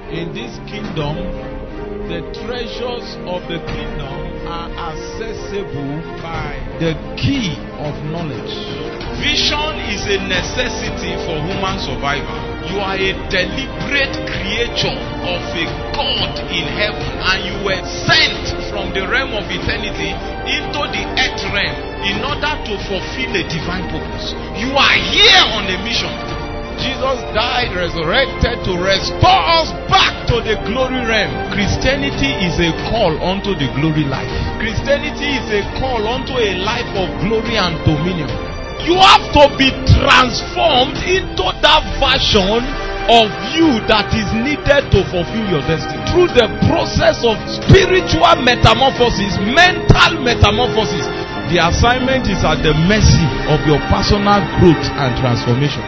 In this kingdom, the treasures of the kingdom are accessible by the key of knowledge. Vision is a necessity for human survival. You are a deliberate creature of a God in heaven, and you were sent from the realm of eternity into the earth realm in order to fulfill a divine purpose. You are here on a mission. Jesus died, resurrected to restore us back to the glory realm. Christianity is a call unto the glory life. Christianity is a call unto a life of glory and dominion. You have to be transformed into that version of you that is needed to fulfill your destiny. Through the process of spiritual metamorphosis, mental metamorphosis, the assignment is at the mercy of your personal growth and transformation.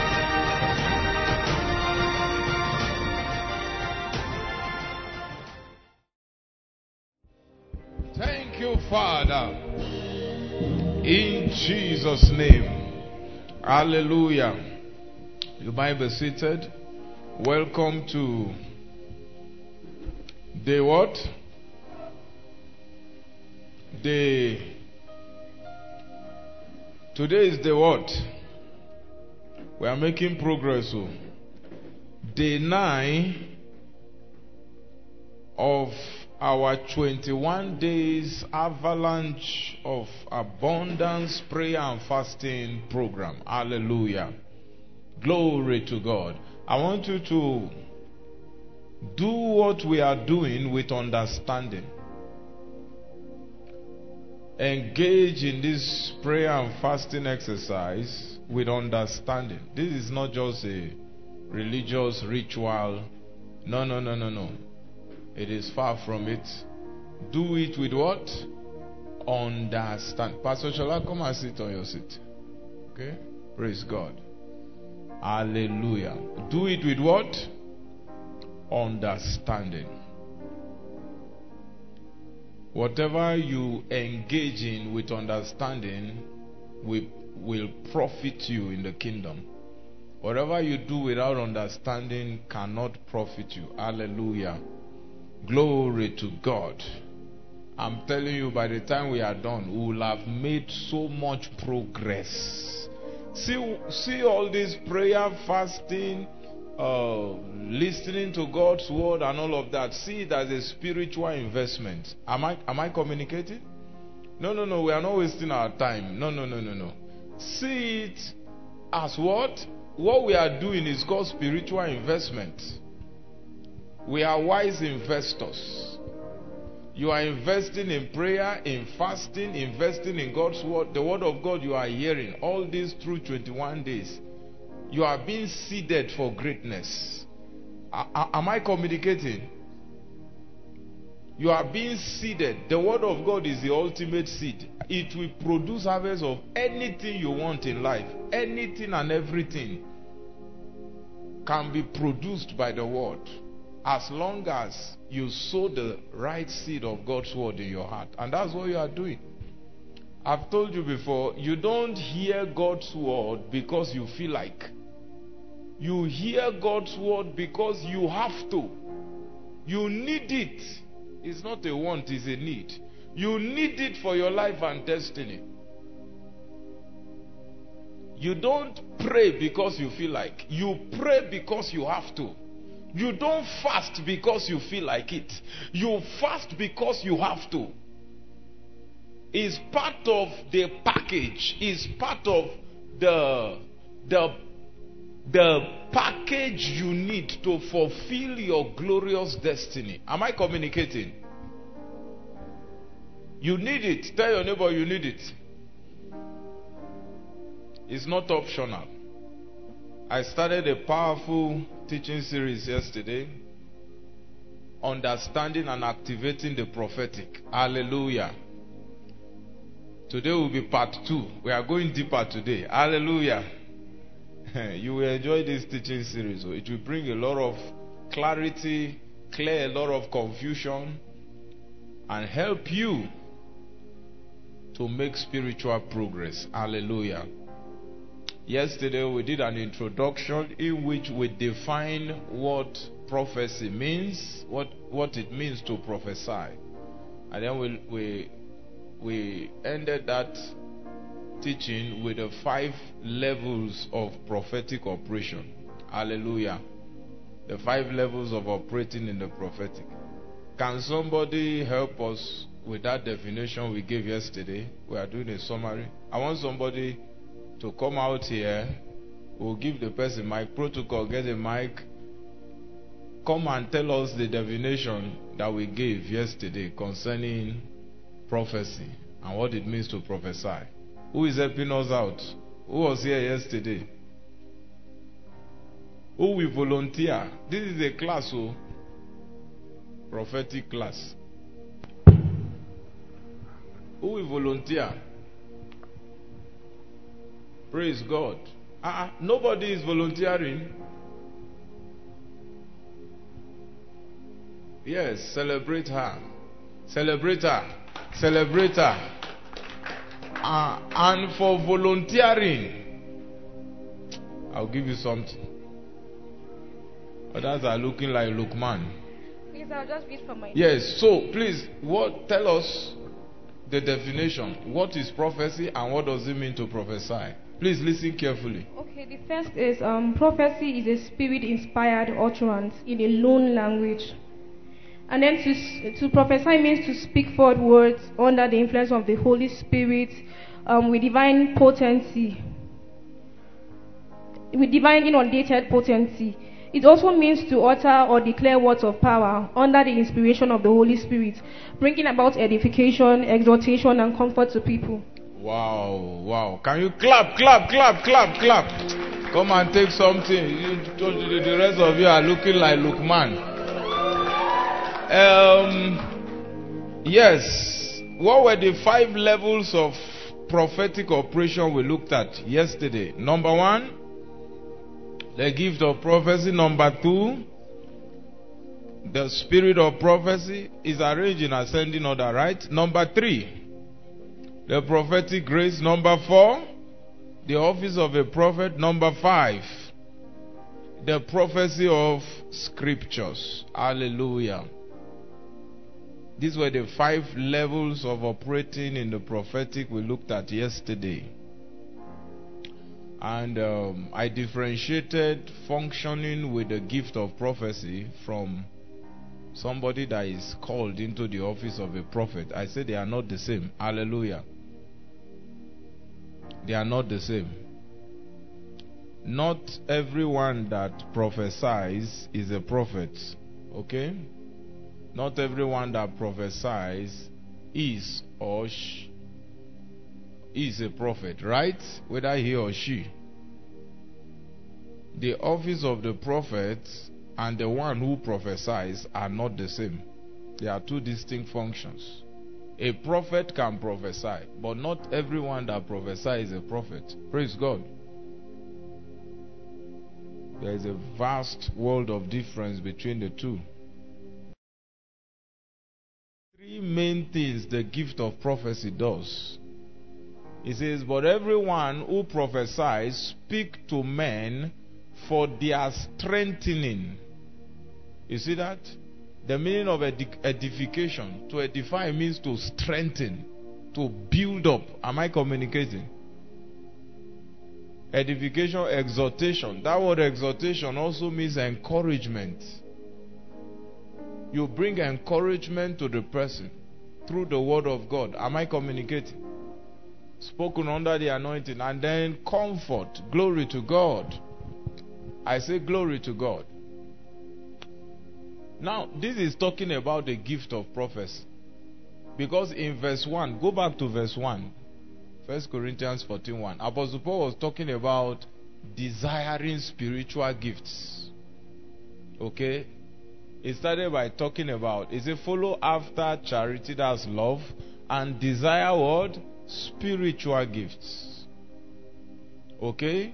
Thank you, Father. In Jesus' name. Hallelujah. You might be seated. Welcome to day what? Today is day what? We are making progress. Day 9 of our 21 days avalanche of abundance prayer and fasting program. Hallelujah. Glory to God. I want you to do what we are doing with understanding. Engage in this prayer and fasting exercise with understanding. This is not just a religious ritual. No. It is far from it. Do it with what? Understand. Pastor Shola, come and sit on your seat. Okay? Praise God. Hallelujah. Do it with what? Understanding. Whatever you engage in with understanding will profit you in the kingdom. Whatever you do without understanding cannot profit you. Hallelujah. Glory to God. I'm telling you, by the time we are done, we will have made so much progress. See all this prayer, fasting, listening to God's word and all of that. See it as a spiritual investment. Am I communicating? No. We are not wasting our time. No. See it as what? What we are doing is called spiritual investment. We are wise investors. You are investing in prayer, in fasting, investing in God's word. The word of God you are hearing. All this through 21 days. You are being seeded for greatness. Am I communicating? You are being seeded. The word of God is the ultimate seed. It will produce harvest of anything you want in life. Anything and everything can be produced by the word. As long as you sow the right seed of God's word in your heart. And that's what you are doing. I've told you before, you don't hear God's word because you feel like. You hear God's word because you have to. You need it. It's not a want, it's a need. You need it for your life and destiny. You don't pray because you feel like. You pray because you have to. You don't fast because you feel like it. You fast because you have to. It's part of the package. It's part of the package you need to fulfill your glorious destiny. Am I communicating? You need it. Tell your neighbor you need it. It's not optional. I started a powerful teaching series yesterday. Understanding and activating the prophetic. Hallelujah. Today will be part 2. We are going deeper today. Hallelujah. You will enjoy this teaching series. It will bring a lot of clarity, clear a lot of confusion, and help you to make spiritual progress. Hallelujah. Yesterday we did an introduction in which we define what prophecy means, what it means to prophesy. And then we ended that teaching with the 5 levels of prophetic operation. Hallelujah. The 5 levels of operating in the prophetic. Can somebody help us with that definition we gave yesterday? We are doing a summary. I want somebody to come out here. We'll give the person mic. Protocol, get a mic. Come and tell us the definition that we gave yesterday concerning prophecy and what it means to prophesy. Who is helping us out? Who was here yesterday? Who will volunteer? This is a class, prophetic class. Who will volunteer? Praise God. Nobody is volunteering. Yes, celebrate her. Celebrate her. Celebrate her. And for volunteering, I'll give you something. Others are looking like Lukman. Please, I'll just read from my. Yes, so please, tell us the definition. What is prophecy and what does it mean to prophesy? Please listen carefully. Okay, the first is prophecy is a spirit-inspired utterance in a known language. And then to prophesy means to speak forward words under the influence of the Holy Spirit with divine potency, with divine inundated potency. It also means to utter or declare words of power under the inspiration of the Holy Spirit, bringing about edification, exhortation, and comfort to people. Wow, wow. Can you clap, clap, clap, clap, clap? Come and take something. The rest of you are looking like Lukman. Yes. What were the 5 levels of prophetic operation we looked at yesterday? Number 1, the gift of prophecy. Number 2, the spirit of prophecy is arranged in ascending order, right? Number 3, the prophetic grace. Number 4, the office of a prophet. Number 5, the prophecy of scriptures. Hallelujah. These were the 5 levels of operating in the prophetic we looked at yesterday. And I differentiated functioning with the gift of prophecy from somebody that is called into the office of a prophet. I said they are not the same. Hallelujah. They are not the same. Not everyone that prophesies is a prophet. Okay? Not everyone that prophesies is or is a prophet, right? Whether he or she. The office of the prophet and the one who prophesies are not the same. They are 2 distinct functions. A prophet can prophesy, but not everyone that prophesies is a prophet. Praise God. There is a vast world of difference between the 2. 3 main things the gift of prophecy does. It says, but everyone who prophesies speak to men for their strengthening. You see that? The meaning of edification. To edify means to strengthen, to build up. Am I communicating? Edification, exhortation. That word exhortation also means encouragement. You bring encouragement to the person through the word of God. Am I communicating? Spoken under the anointing. And then comfort. Glory to God. I say glory to God. Now, this is talking about the gift of prophecy. Because in verse 1, go back to verse 1. 1 Corinthians 14:1. Apostle Paul was talking about desiring spiritual gifts. Okay? He started by talking about, he said, follow after charity, that's love, and desire what? Spiritual gifts. Okay?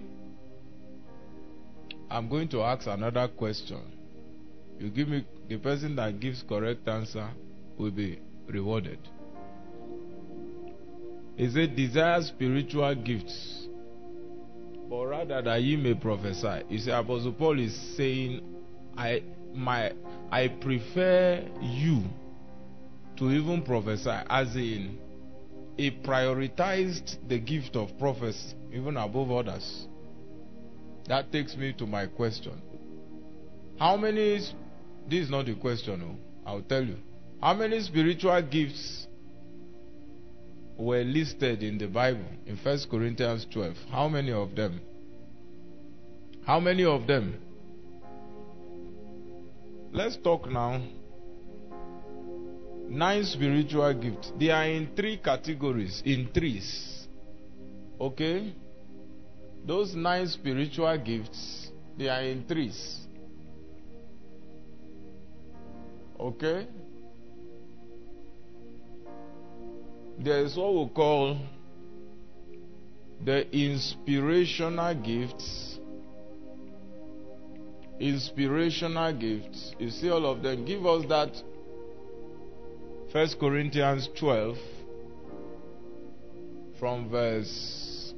I'm going to ask another question. You give me, the person that gives correct answer will be rewarded. He said, desire spiritual gifts, but rather that ye may prophesy. You see, Apostle Paul is saying, I prefer you to even prophesy, as in he prioritized the gift of prophecy even above others. That takes me to my question. How many, this is not the question, I'll tell you. How many spiritual gifts were listed in the Bible in 1 Corinthians 12? How many of them? How many of them? Let's talk now. 9 spiritual gifts. They are in 3 categories, in threes. Okay? Those 9 spiritual gifts, they are in threes. Okay? There is what we call the inspirational gifts. Inspirational gifts. You see all of them. Give us that 1 Corinthians 12 from verse.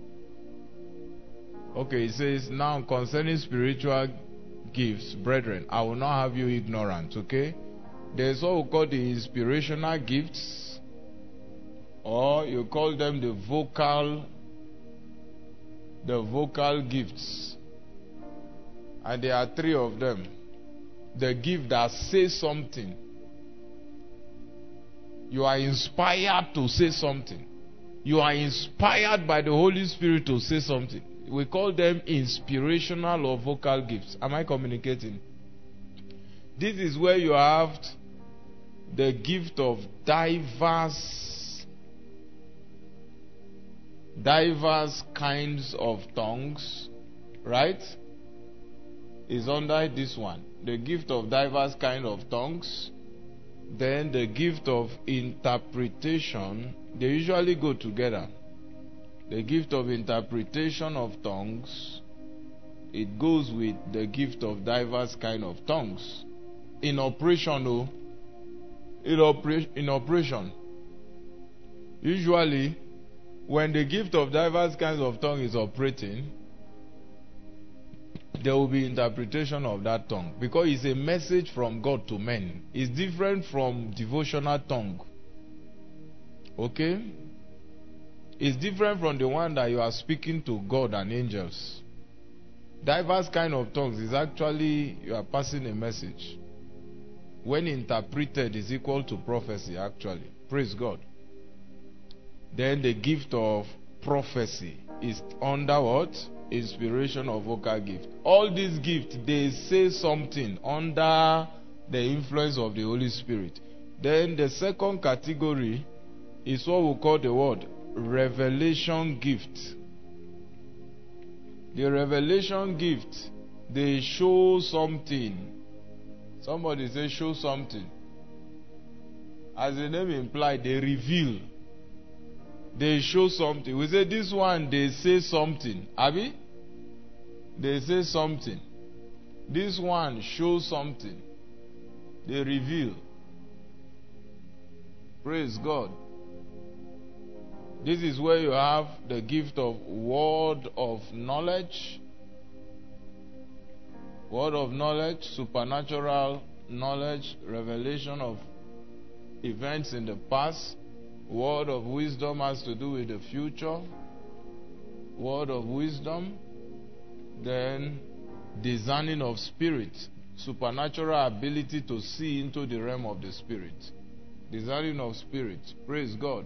Okay, it says, now concerning spiritual gifts, brethren, I will not have you ignorant. Okay? There's what we call the inspirational gifts, or you call them the vocal gifts. And there are 3 of them. The gift that says something. You are inspired to say something. You are inspired by the Holy Spirit to say something. We call them inspirational or vocal gifts. Am I communicating? This is where you have the gift of diverse kinds of tongues, right? Is under this one. The gift of diverse kind of tongues. Then the gift of interpretation. They usually go together. The gift of interpretation of tongues, it goes with the gift of diverse kind of tongues. In operation, in operation, usually when the gift of diverse kinds of tongue is operating, there will be interpretation of that tongue, because it's a message from God to men. It's different from devotional tongue. Okay? It's different from the one that you are speaking to God and angels. Diverse kind of tongues is actually you are passing a message. When interpreted is equal to prophecy, actually. Praise God. Then the gift of prophecy is under what? Inspiration or vocal gift. All these gifts, they say something under the influence of the Holy Spirit. Then the second category is what we call the word revelation gift. The revelation gift, they show something. Somebody say show something. As the name implies, they reveal. They show something. We say this one, they say something. Abi? They say something. This one shows something. They reveal. Praise God. This is where you have the gift of word of knowledge. Word of knowledge, supernatural knowledge, revelation of events in the past. Word of wisdom has to do with the future. Word of wisdom. Then discerning of spirit. Supernatural ability to see into the realm of the spirit. Discerning of spirit. Praise God.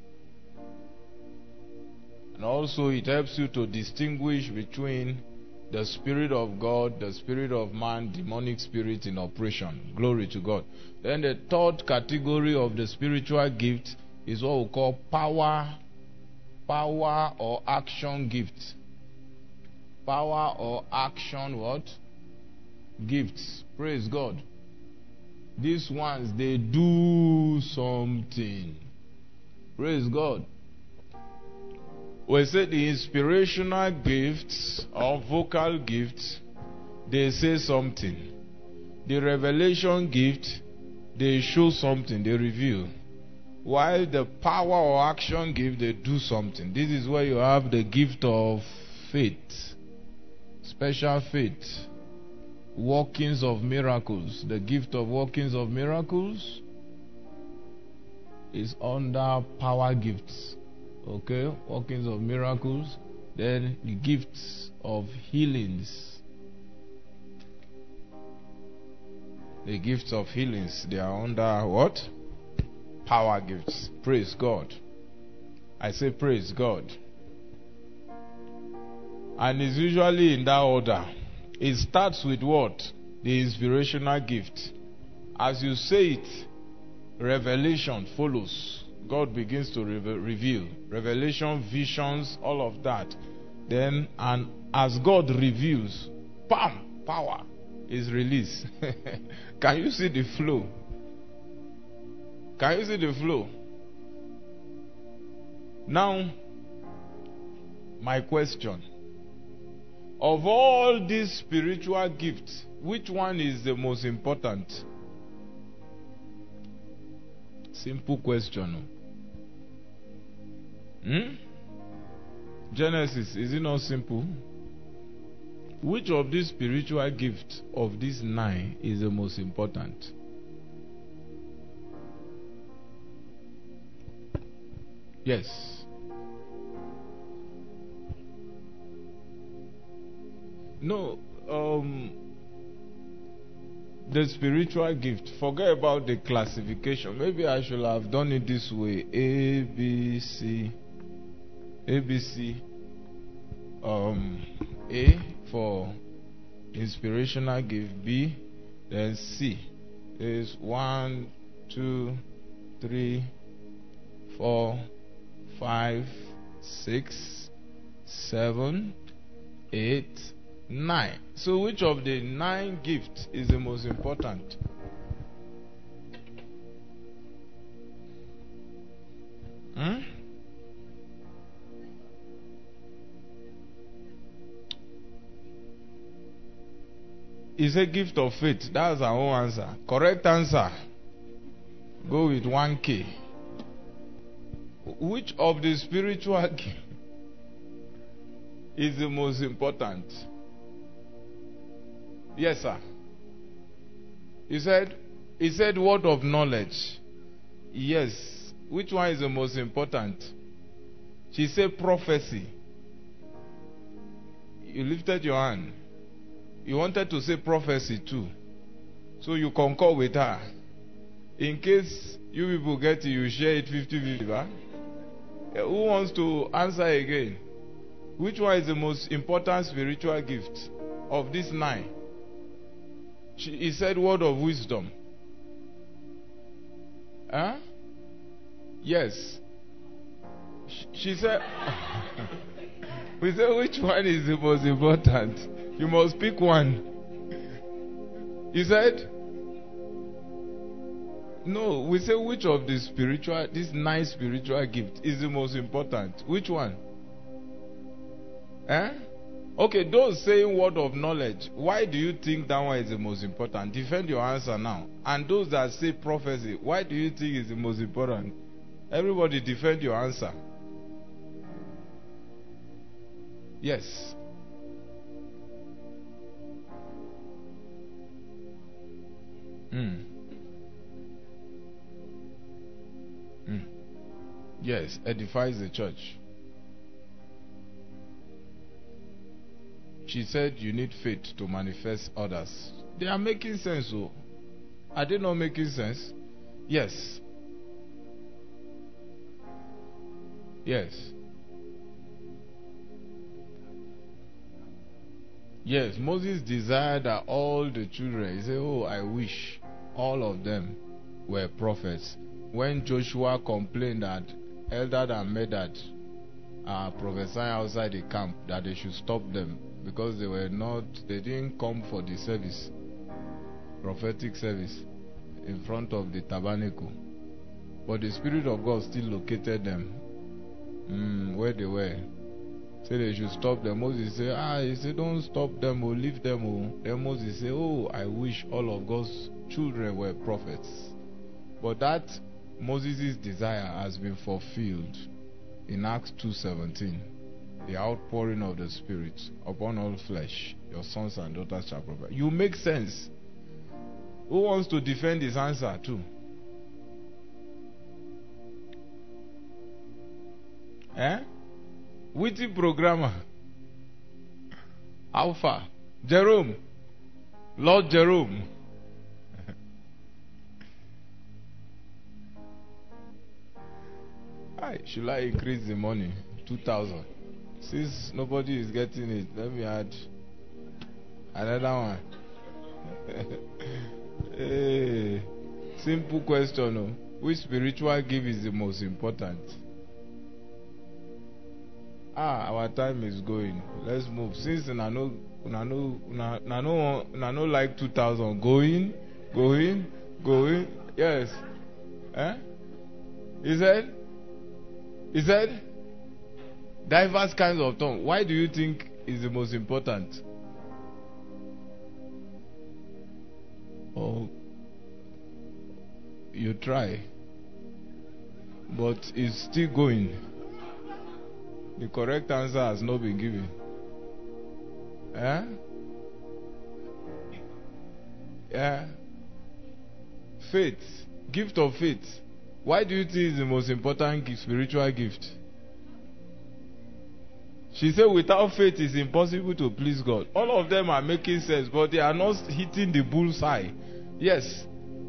And also it helps you to distinguish between the spirit of God, the spirit of man, demonic spirit in operation. Glory to God. Then the third category of the spiritual gift is what we call power or action gift. Power or action what? Gifts. Praise God. These ones, they do something. Praise God. We say the inspirational gifts or vocal gifts, they say something. The revelation gift, they show something, they reveal. While the power or action gift, they do something. This is where you have the gift of faith. Special faith. workings of miracles. The gift of workings of miracles is under power gifts. Okay, workings of miracles. Then the gifts of healings. The gifts of healings, they are under what? Power gifts. Praise God. I say praise God. And it's usually in that order. It starts with what? The inspirational gift. As you say it, revelation follows. God begins to reveal. Revelation, visions, all of that. Then, and as God reveals, bam, power is released. Can you see the flow? Can you see the flow? Now, my question. Of all these spiritual gifts, which one is the most important? Simple question. Genesis, is it not simple? Which of these spiritual gifts of these 9 is the most important? Yes. No, the spiritual gift. Forget about the classification. Maybe I should have done it this way. A, B, C. A, B, C. A for inspirational gift. B, then C. Is 1, 2, 3, 4, 5, 6, 7, 8, 9. So which of the 9 gifts is the most important? It's a gift of faith. That's our own answer. Correct answer. Go with 1K. Which of the spiritual gifts is the most important? Yes, sir. He said word of knowledge. Yes. Which one is the most important? She said prophecy. You lifted your hand. You wanted to say prophecy too. So you concur with her. In case you people get it, you share it 50-50. Huh? Who wants to answer again? Which one is the most important spiritual gift of these 9? He said word of wisdom. Huh? Yes. She said, we said which one is the most important? You must pick one. He said, no, we say which of the spiritual, this 9 spiritual gift is the most important? Which one? Okay, those saying word of knowledge, why do you think that one is the most important? Defend your answer now. And those that say prophecy, why do you think is the most important? Everybody defend your answer. Yes. Yes, edifies the church. She said you need faith to manifest others. They are making sense, oh. Are they not making sense? Yes. Yes. Yes, Moses desired that all the children, he said, oh, I wish all of them were prophets. When Joshua complained that Eldad and Medad are prophesying outside the camp, that they should stop them because they didn't come for the service, prophetic service, in front of the tabernacle. But the Spirit of God still located them where they were. Say they should stop them. Moses said, he said, don't stop them or leave them. Then Moses said, oh, I wish all of God's children were prophets. But that Moses' desire has been fulfilled in Acts 2:17. The outpouring of the Spirit upon all flesh. Your sons and daughters shall prophesy. You make sense. Who wants to defend his answer too? Witty programmer. Alpha. Jerome. Lord Jerome. Should I increase the money? 2,000. Since nobody is getting it, let me add another one. Hey, simple question. No? Which spiritual gift is the most important? Our time is going. Let's move. Since I know like 2,000. Going. Yes. He said, diverse kinds of tongue. Why do you think is the most important? Oh, you try, but it's still going. The correct answer has not been given. Yeah. Faith, gift of faith. Why do you think it's the most important spiritual gift? She said without faith it's impossible to please God. All of them are making sense, but they are not hitting the bullseye. Yes.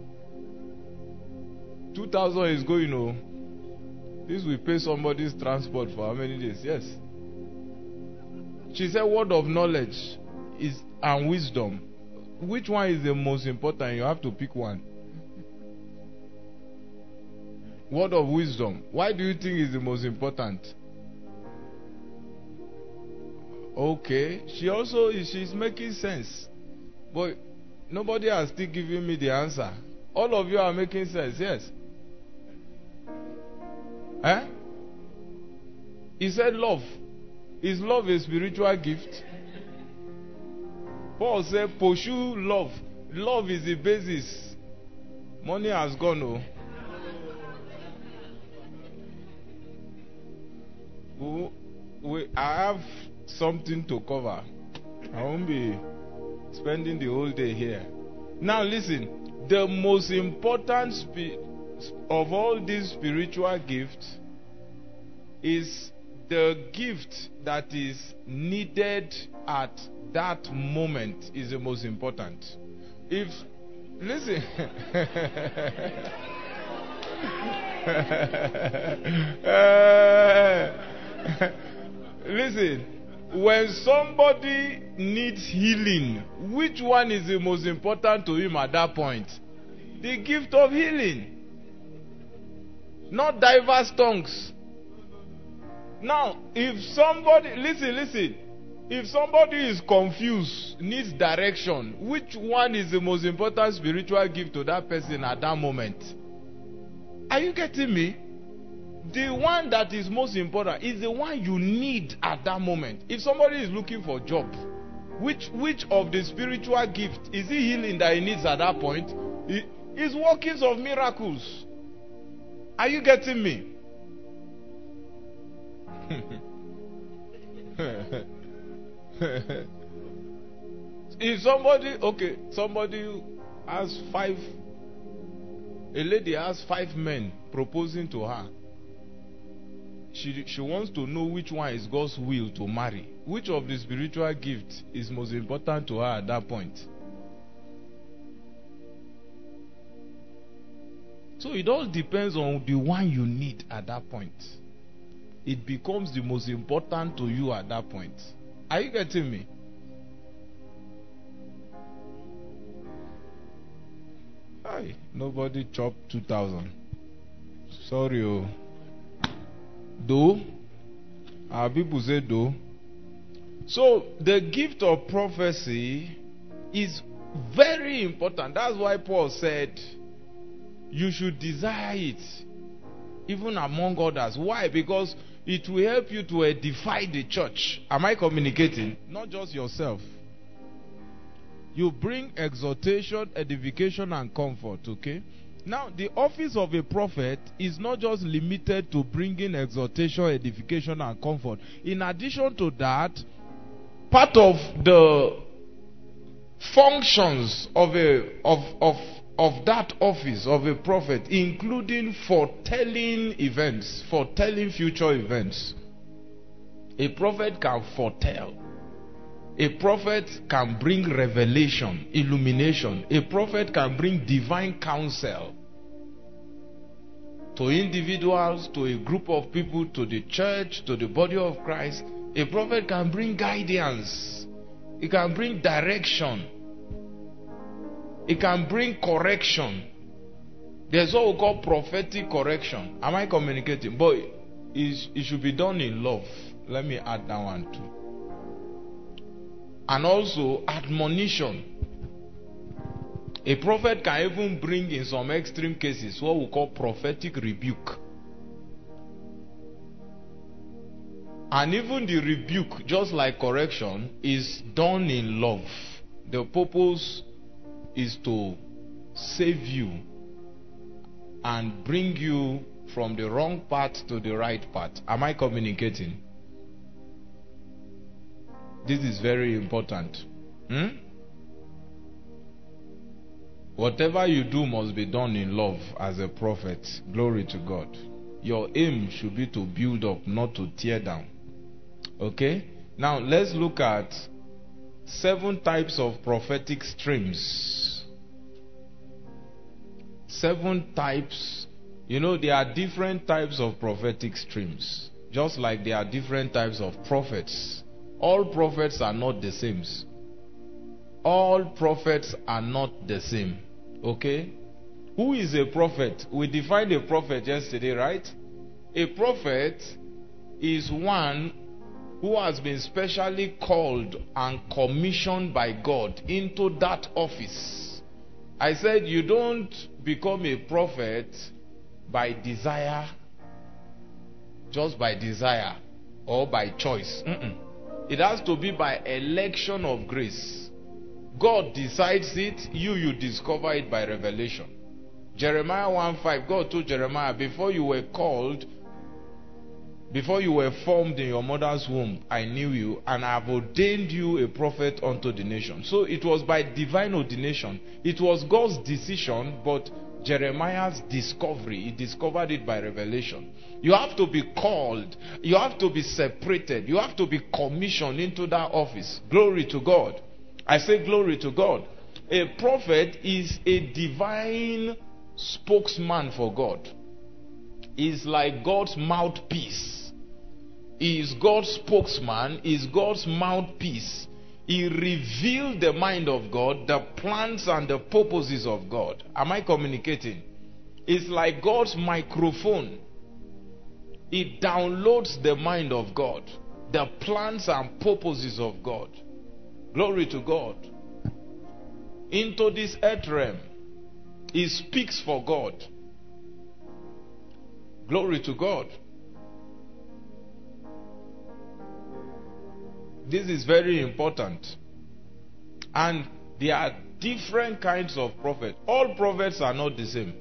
2,000 is going on. This will pay somebody's transport for how many days? Yes. She said word of knowledge is and wisdom. Which one is the most important? You have to pick one. Word of wisdom. Why do you think is the most important? Okay. She's making sense. But nobody has still given me the answer. All of you are making sense, yes. He said love. Is love a spiritual gift? Paul said pursue love. Love is the basis. Money has gone, oh. I have something to cover. I won't be spending the whole day here. Now listen, the most important of all these spiritual gifts is the gift that is needed at that moment is the most important. Listen. Listen, when somebody needs healing, which one is the most important to him at that point? The gift of healing, not diverse tongues. Now, if somebody, listen, if somebody is confused, needs direction, which one is the most important spiritual gift to that person at that moment? Are you getting me? The one that is most important is the one you need at that moment. If somebody is looking for a job, which of the spiritual gift is he healing that he needs at that point? It's workings of miracles. Are you getting me? If somebody has a lady has 5 men proposing to her. She wants to know which one is God's will to marry. Which of the spiritual gifts is most important to her at that point? So it all depends on the one you need at that point. It becomes the most important to you at that point. Are you getting me? Hi, nobody chopped 2,000. Sorry, oh. Though, our people say though. So the gift of prophecy is very important. That's why Paul said you should desire it, even among others. Why? Because it will help you to edify the church. Am I communicating? Not just yourself. You bring exhortation, edification, and comfort, okay? Now, the office of a prophet is not just limited to bringing exhortation, edification, and comfort. In addition to that, part of the functions of that office of a prophet, including foretelling events, foretelling future events. A prophet can foretell. A prophet can bring revelation, illumination. A prophet can bring divine counsel to individuals, to a group of people, to the church, to the body of Christ. A prophet can bring guidance. It can bring direction. It can bring correction. There's what we call prophetic correction. Am I communicating? But it should be done in love. Let me add that one too. And also admonition. A prophet can even bring, in some extreme cases, what we call prophetic rebuke. And even the rebuke, just like correction, is done in love. The purpose is to save you and bring you from the wrong path to the right path. Am I communicating? This is very important. Whatever you do must be done in love as a prophet. Glory to God. Your aim should be to build up, not to tear down. Okay? Now let's look at 7 types of prophetic streams. 7 types. You know, there are different types of prophetic streams. Just like there are different types of prophets. All prophets are not the same. All prophets are not the same. Okay? Who is a prophet? We defined a prophet yesterday, right? A prophet is one who has been specially called and commissioned by God into that office. I said you don't become a prophet by desire, just by desire or by choice. It has to be by election of grace. God decides it, you discover it by revelation. Jeremiah 1:5, God told Jeremiah, before you were called, before you were formed in your mother's womb, I knew you, and I have ordained you a prophet unto the nation. So it was by divine ordination. It was God's decision, but Jeremiah's discovery. He discovered it by revelation. You have to be called. You have to be separated. You have to be commissioned into that office. Glory to God. I say glory to God. A prophet is a divine spokesman for God. He's like God's mouthpiece. He is God's spokesman. He is God's mouthpiece. He revealed the mind of God, the plans and the purposes of God. Am I communicating? It's like God's microphone. It downloads the mind of God, the plans and purposes of God. Glory to God. Into this earth realm. He speaks for God. Glory to God. This is very important. And there are different kinds of prophets. All prophets are not the same.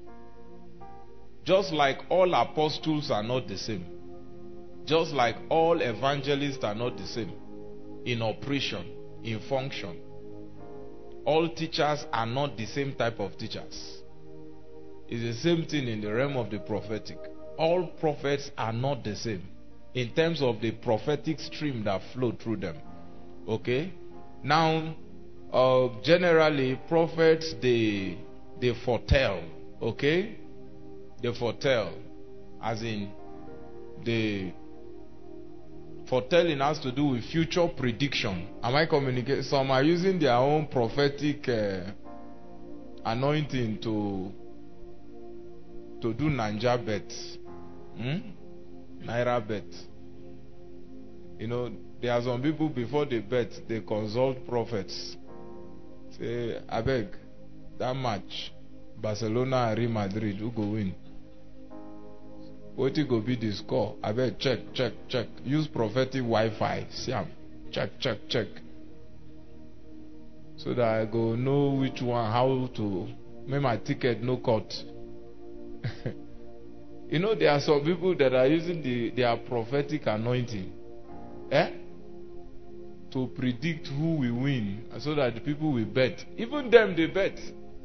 Just like all apostles are not the same. Just like all evangelists are not the same. In operation, in function. All teachers are not the same type of teachers. It's the same thing in the realm of the prophetic. All prophets are not the same in terms of the prophetic stream that flow through them. Okay? Now, generally, prophets, they foretell. Okay? They foretell. As in, the foretelling has to do with future prediction. Am I communicating? Some are using their own prophetic anointing to do Naija bet. Naira bet. You know, there are some people before they bet, they consult prophets. Say, I beg, that match, Barcelona and Real Madrid, who go win? What it go be the score? I beg, check. Use prophetic Wi-Fi. See, check. So that I go know which one, how to make my ticket no cut. You know, there are some people that are using their prophetic anointing. to predict who will win so that the people will bet. Even them, they bet.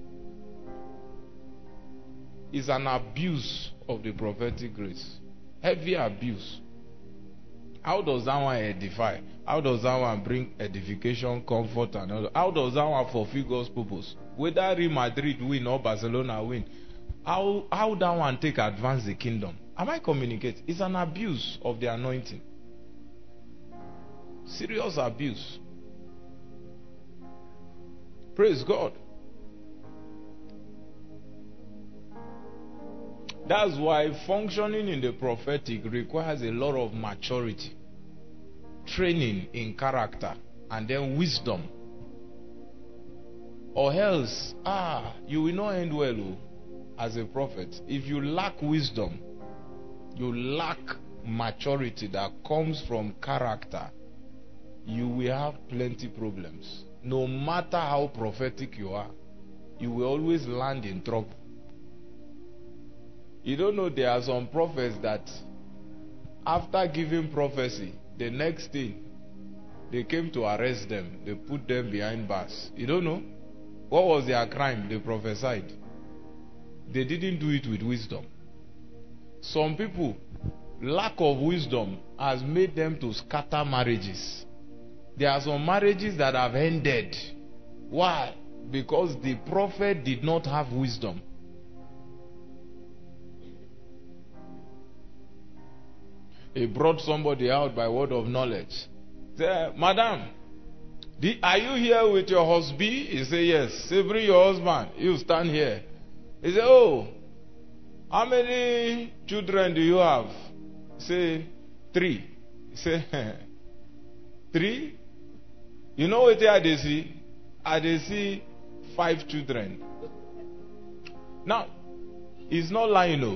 It's an abuse of the prophetic grace. Heavy abuse. How does that one edify? How does that one bring edification, comfort, and all? How does that one fulfill God's purpose? Whether Real Madrid win or Barcelona win, how that one take advance the kingdom? Am I communicating? It's an abuse of the anointing. Serious abuse. Praise God. That's why functioning in the prophetic requires a lot of maturity, training in character, and then wisdom. Or else, you will not end well as a prophet. If you lack wisdom, you lack maturity that comes from character, you will have plenty problems. No matter how prophetic you are, you will always land in trouble. You don't know there are some prophets that after giving prophecy, the next thing, they came to arrest them. They put them behind bars. You don't know? What was their crime? They prophesied. They didn't do it with wisdom. Some people, lack of wisdom has made them to scatter marriages. There are some marriages that have ended. Why? Because the prophet did not have wisdom. He brought somebody out by word of knowledge. Say, Madam, are you here with your husband? He said, yes. Say, bring your husband. You stand here. He said, oh, how many children do you have? Say, 3. He said, 3? You know what they see? They see 5 children. Now, he's not lying, no.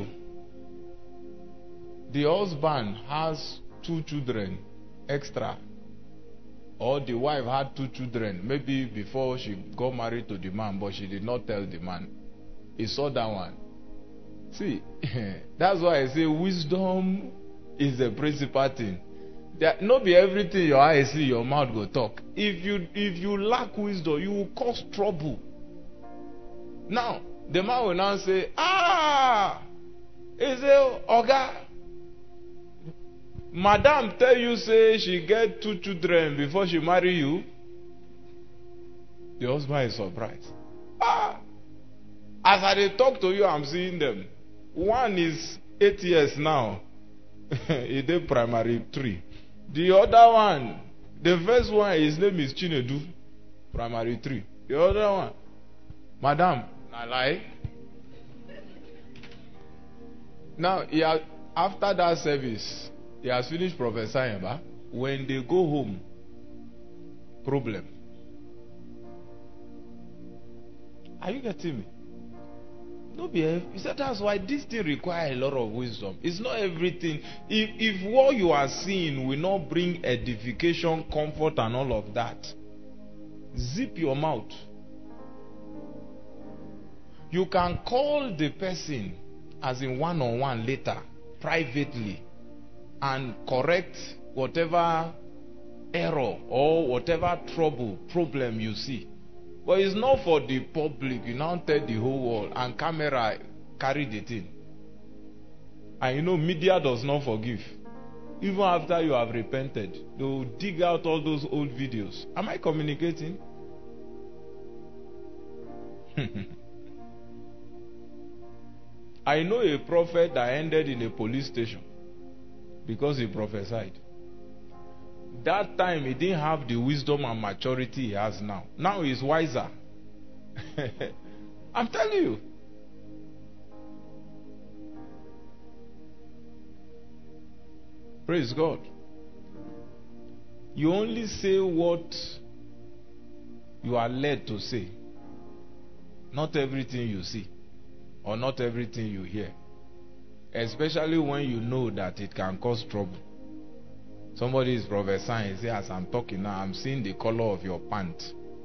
The husband has 2 children extra, or the wife had 2 children maybe before she got married to the man, but she did not tell the man. He saw that one. See, that's why I say wisdom is the principal thing. Not be everything your eyes see, your mouth go talk. If you lack wisdom, you will cause trouble. Now the man will now say, he say, Oga, Madam tell you say she get 2 children before she marry you. The husband is surprised. As I dey talk to you, I'm seeing them. One is 8 years now. He did primary 3. The other one, the first one, his name is Chinedu, primary 3. The other one, Madam, I lie. Now, after that service, he has finished prophesying. When they go home, problem. Are you getting me? No be. He said that's why this thing requires a lot of wisdom. It's not everything. If what you are seeing will not bring edification, comfort, and all of that, zip your mouth. You can call the person as in one-on-one later, privately, and correct whatever error or whatever problem you see. But it's not for the public. You now tell the whole world, and camera carry the thing. And you know, media does not forgive. Even after you have repented, they will dig out all those old videos. Am I communicating? I know a prophet that ended in a police station because he prophesied. That time he didn't have the wisdom and maturity he has now. Now he's wiser. I'm telling you. Praise God. You only say what you are led to say. Not everything you see. Or not everything you hear. Especially when you know that it can cause trouble. Somebody is prophesying, say, as I'm talking now, I'm seeing the color of your pant.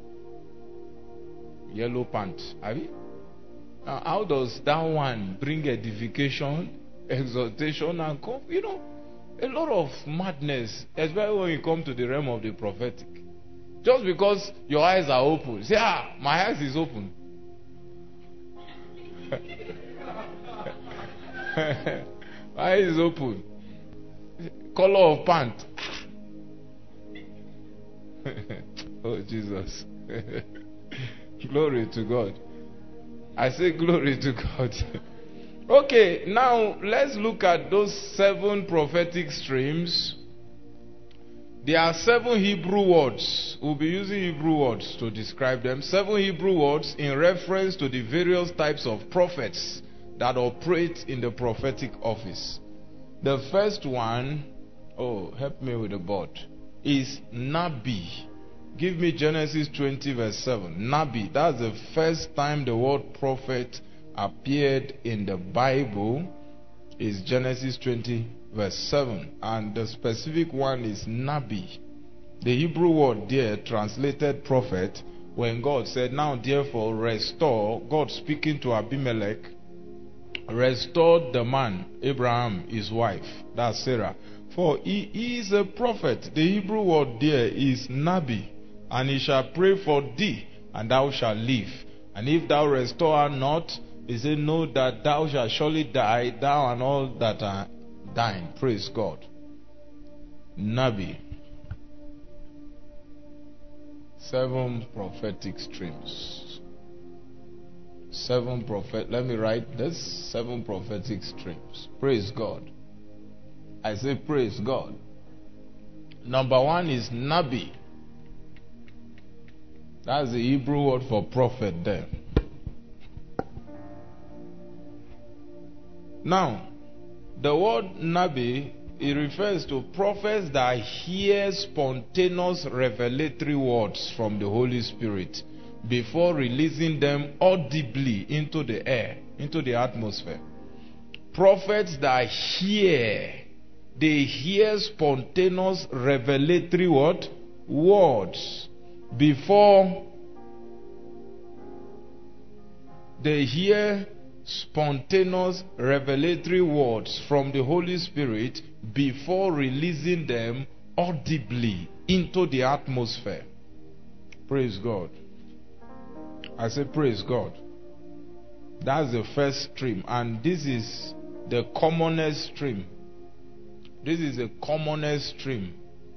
Yellow pant. Have you? Now, how does that one bring edification, exaltation, and a lot of madness, especially when you come to the realm of the prophetic. Just because your eyes are open. Say, my eyes is open. My eyes is open. Color of pant. Oh, Jesus. Glory to God. I say glory to God. Okay, now let's look at those 7 prophetic streams. There are 7 Hebrew words. We'll be using Hebrew words to describe them. 7 Hebrew words in reference to the various types of prophets that operate in the prophetic office. The first one, help me with the board, is Nabi. Give me Genesis 20 verse 7. Nabi, that's the first time the word prophet appeared in the Bible, is Genesis 20 verse 7. And the specific one is Nabi. The Hebrew word there translated prophet, when God said, now therefore restore, God speaking to Abimelech, restored the man, Abraham, his wife, that's Sarah. For he is a prophet. The Hebrew word there is Nabi. And he shall pray for thee, and thou shalt live. And if thou restore her not, he said, know that thou shalt surely die, thou and all that are dying. Praise God. Nabi. 7 prophetic streams. 7 prophet. Let me write this. 7 prophetic streams. Praise God. I say praise God. Number 1 is Nabi. That's the Hebrew word for prophet there. Now, the word Nabi, it refers to prophets that hear spontaneous revelatory words from the Holy Spirit before releasing them audibly into the air, into the atmosphere. Prophets that they hear spontaneous revelatory words before they hear spontaneous revelatory words from the Holy Spirit before releasing them audibly into the atmosphere. Praise God. I say praise God. That's the first stream, and this is the commonest stream. This is the commonest stream.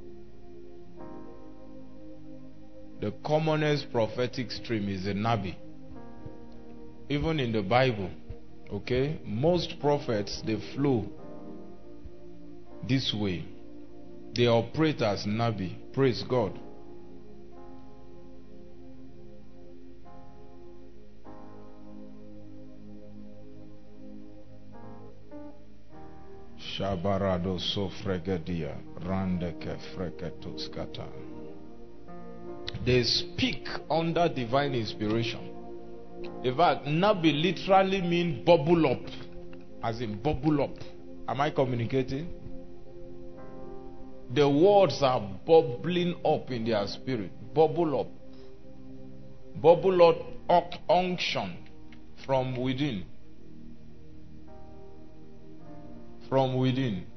The commonest prophetic stream is the Nabi. Even in the Bible, okay, most prophets, they flow this way. They operate as Nabi. Praise God. Shabarado sofregadia randeke freketoskata. They speak under divine inspiration. In fact, Nabi literally means bubble up. As in bubble up. Am I communicating? The words are bubbling up in their spirit. Bubble up. Bubble up unction from within. From within.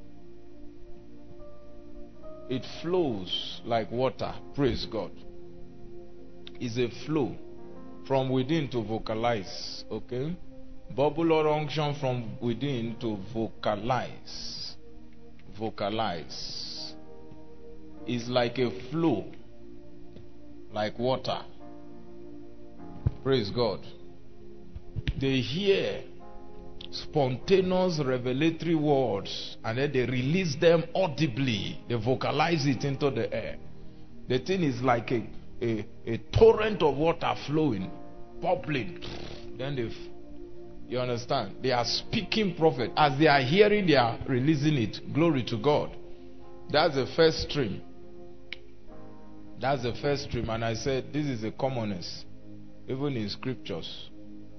It flows like water. Praise God. It's a flow from within to vocalize. Okay? Bubble or unction from within to vocalize. Vocalize. It's like a flow. Like water. Praise God. They hear spontaneous revelatory words and then they release them audibly. They vocalize it into the air. The thing is like a torrent of water flowing, bubbling. Then you understand? They are speaking prophet. As they are hearing, they are releasing it. Glory to God. That's the first stream. That's the first stream. And I said this is the commonest, even in scriptures.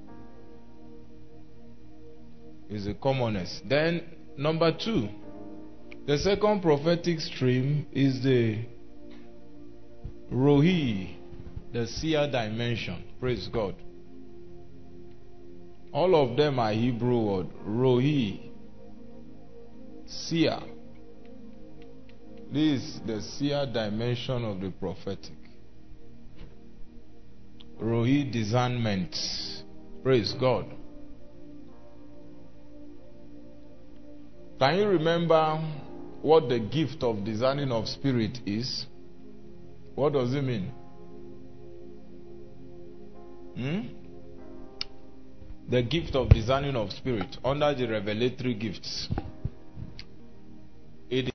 Is the commonest. Then number 2, the second prophetic stream is the Rohi, the seer dimension. Praise God. All of them are Hebrew word. Rohi, seer. This is the seer dimension of the prophetic. Rohi discernment. Praise God. Can you remember what the gift of discerning of spirit is? What does it mean? The gift of discerning of spirit under the revelatory gifts. It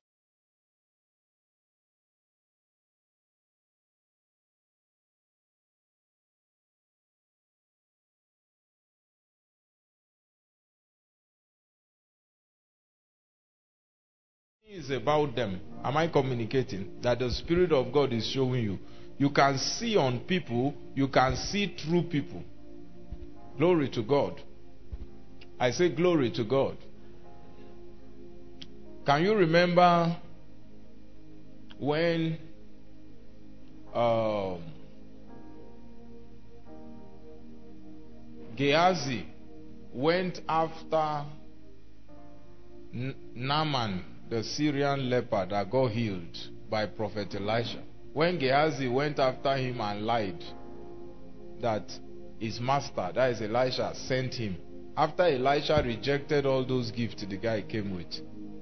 is about them. Am I communicating? That the Spirit of God is showing you. You can see on people, you can see through people. Glory to God. I say glory to God. Can you remember when Gehazi went after Naaman, the Syrian leper that got healed by Prophet Elisha? When Gehazi went after him and lied that his master, that is Elisha, sent him. After Elisha rejected all those gifts the guy came with,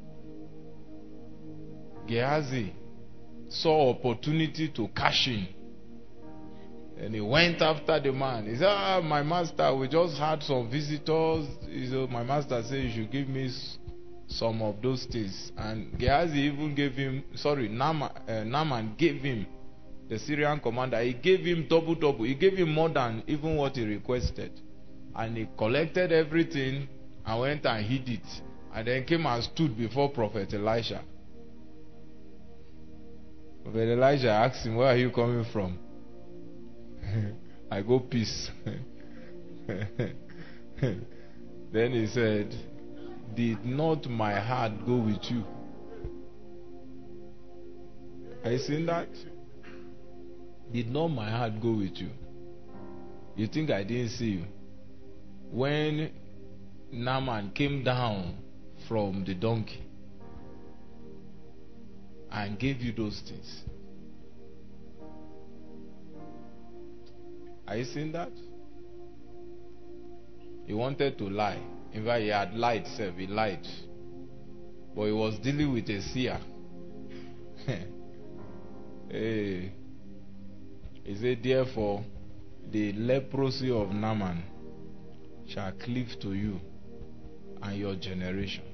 Gehazi saw opportunity to cash in. And he went after the man. He said, my master, we just had some visitors. My master said, you should give me some of those things. And Gehazi even gave him, Naaman gave him, the Syrian commander, he gave him double. He gave him more than even what he requested. And he collected everything and went and hid it. And then came and stood before Prophet Elisha. Prophet Elijah asked him, where are you coming from? I go peace. Then he said, did not my heart go with you? Are you seeing that? Did not my heart go with you? You think I didn't see you? When Naaman came down from the donkey and gave you those things. Are you seeing that? He wanted to lie. In fact, he had lied, sir. He lied. But he was dealing with a seer. Hey. He said, therefore, the leprosy of Naaman shall cleave to you and your generation.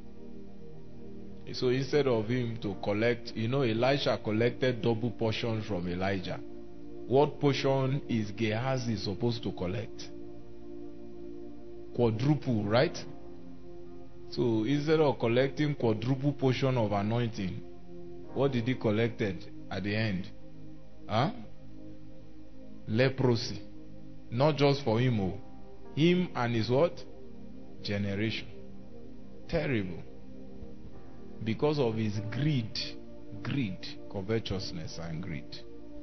So instead of him to collect, Elisha collected double portions from Elijah. What portion is Gehazi supposed to collect? Quadruple, right? So instead of collecting quadruple portion of anointing, what did he collect at the end? Leprosy. Not just for him, him and his what? Generation. Terrible. Because of his greed, covetousness and greed.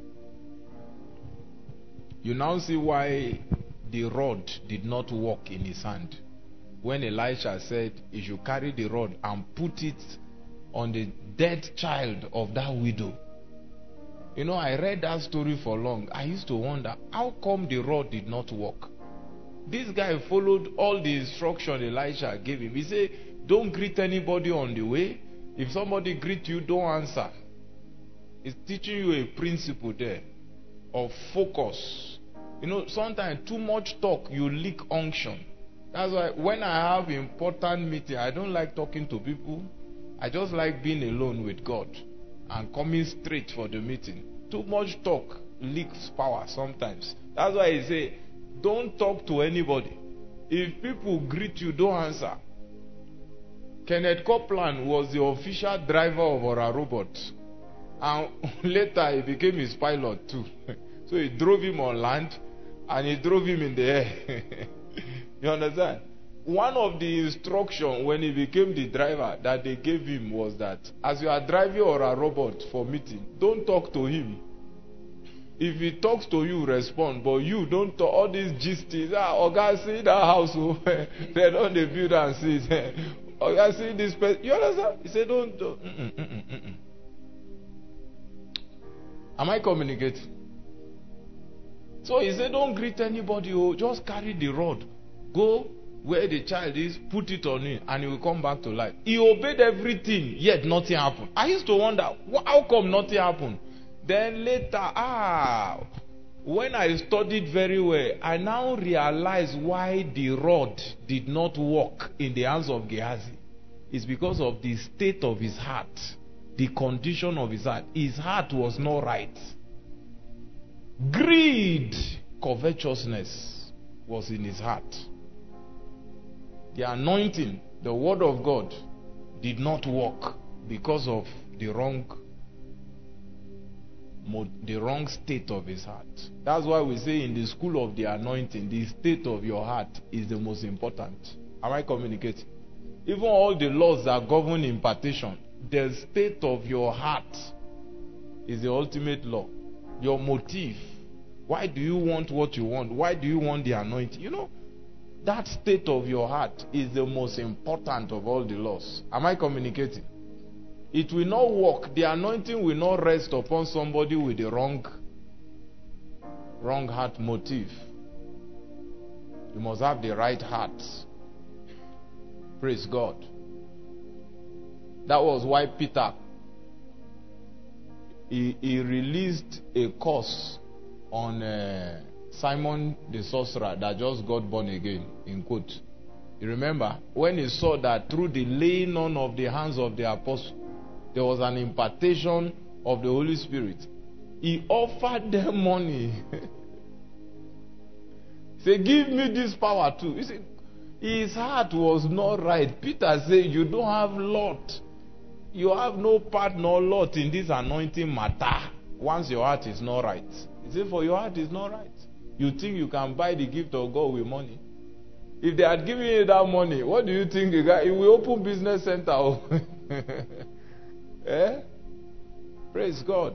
You now see why the rod did not work in his hand. When Elisha said he should carry the rod and put it on the dead child of that widow. I read that story for long. I used to wonder, how come the rod did not work? This guy followed all the instruction Elisha gave him. He said, don't greet anybody on the way. If somebody greets you, don't answer. It's teaching you a principle there of focus. Sometimes too much talk, you leak unction. That's why when I have important meeting, I don't like talking to people. I just like being alone with God and coming straight for the meeting. Too much talk leaks power sometimes. That's why I say, don't talk to anybody. If people greet you, don't answer. Kenneth Copeland was the official driver of our robot. And later he became his pilot too. So he drove him on land and he drove him in the air. You understand? One of the instructions when he became the driver that they gave him was that as you are driving or a robot for meeting, don't talk to him. If he talks to you, respond. But you don't talk all these gisties. Oga, see that house. They don't build and see. Oga, see this person. You understand? He said, don't. Am I communicating? So he said, don't greet anybody. Oh, just carry the rod. Go where the child is, put it on him, and he will come back to life. He obeyed everything, yet nothing happened. I used to wonder, how come nothing happened? Then later, when I studied very well, I now realized why the rod did not work in the hands of Gehazi. It's because of the state of his heart, the condition of his heart. His heart was not right. Greed, covetousness was in his heart. The anointing, the word of God, did not work because of the wrong state of his heart. That's why we say in the school of the anointing, the state of your heart is the most important. Am I communicating? Even all the laws that govern impartation, the state of your heart is the ultimate law. Your motive. Why do you want what you want? Why do you want the anointing? You know, that state of your heart is the most important of all the laws. Am I communicating? It will not work. The anointing will not rest upon somebody with the wrong heart motive. You must have the right heart. Praise God. That was why Peter, he released a curse on Simon the sorcerer that just got born again, in quote. You remember? When he saw that through the laying on of the hands of the apostle, there was an impartation of the Holy Spirit. He offered them money. Say, give me this power too. You see, his heart was not right. Peter said, you don't have lot. You have no part nor lot in this anointing matter. Once your heart is not right. He said, for your heart is not right. You think you can buy the gift of God with money? If they had given you that money, what do you think? He will open business center. Eh? Praise God.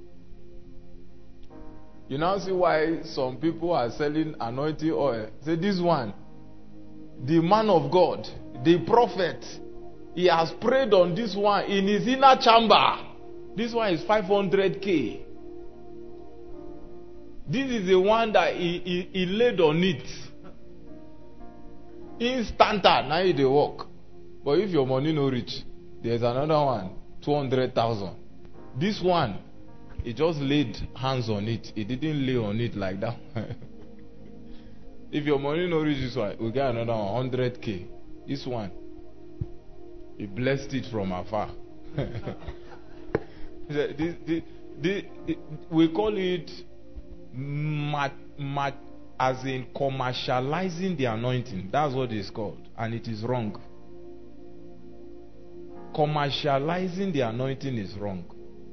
You now see why some people are selling anointing oil. Say, this one, the man of God, the prophet, he has prayed on this one in his inner chamber. This one is 500K. This is the one that he laid on it. Instanta, now they work. But if your money no reach, there's another one, 200,000. This one, he just laid hands on it. He didn't lay on it like that. If your money no reach this one, we get another one, 100K. This one, he blessed it from afar. We call it as in commercializing the anointing. That's what it's called, and it is wrong. Commercializing the anointing is wrong.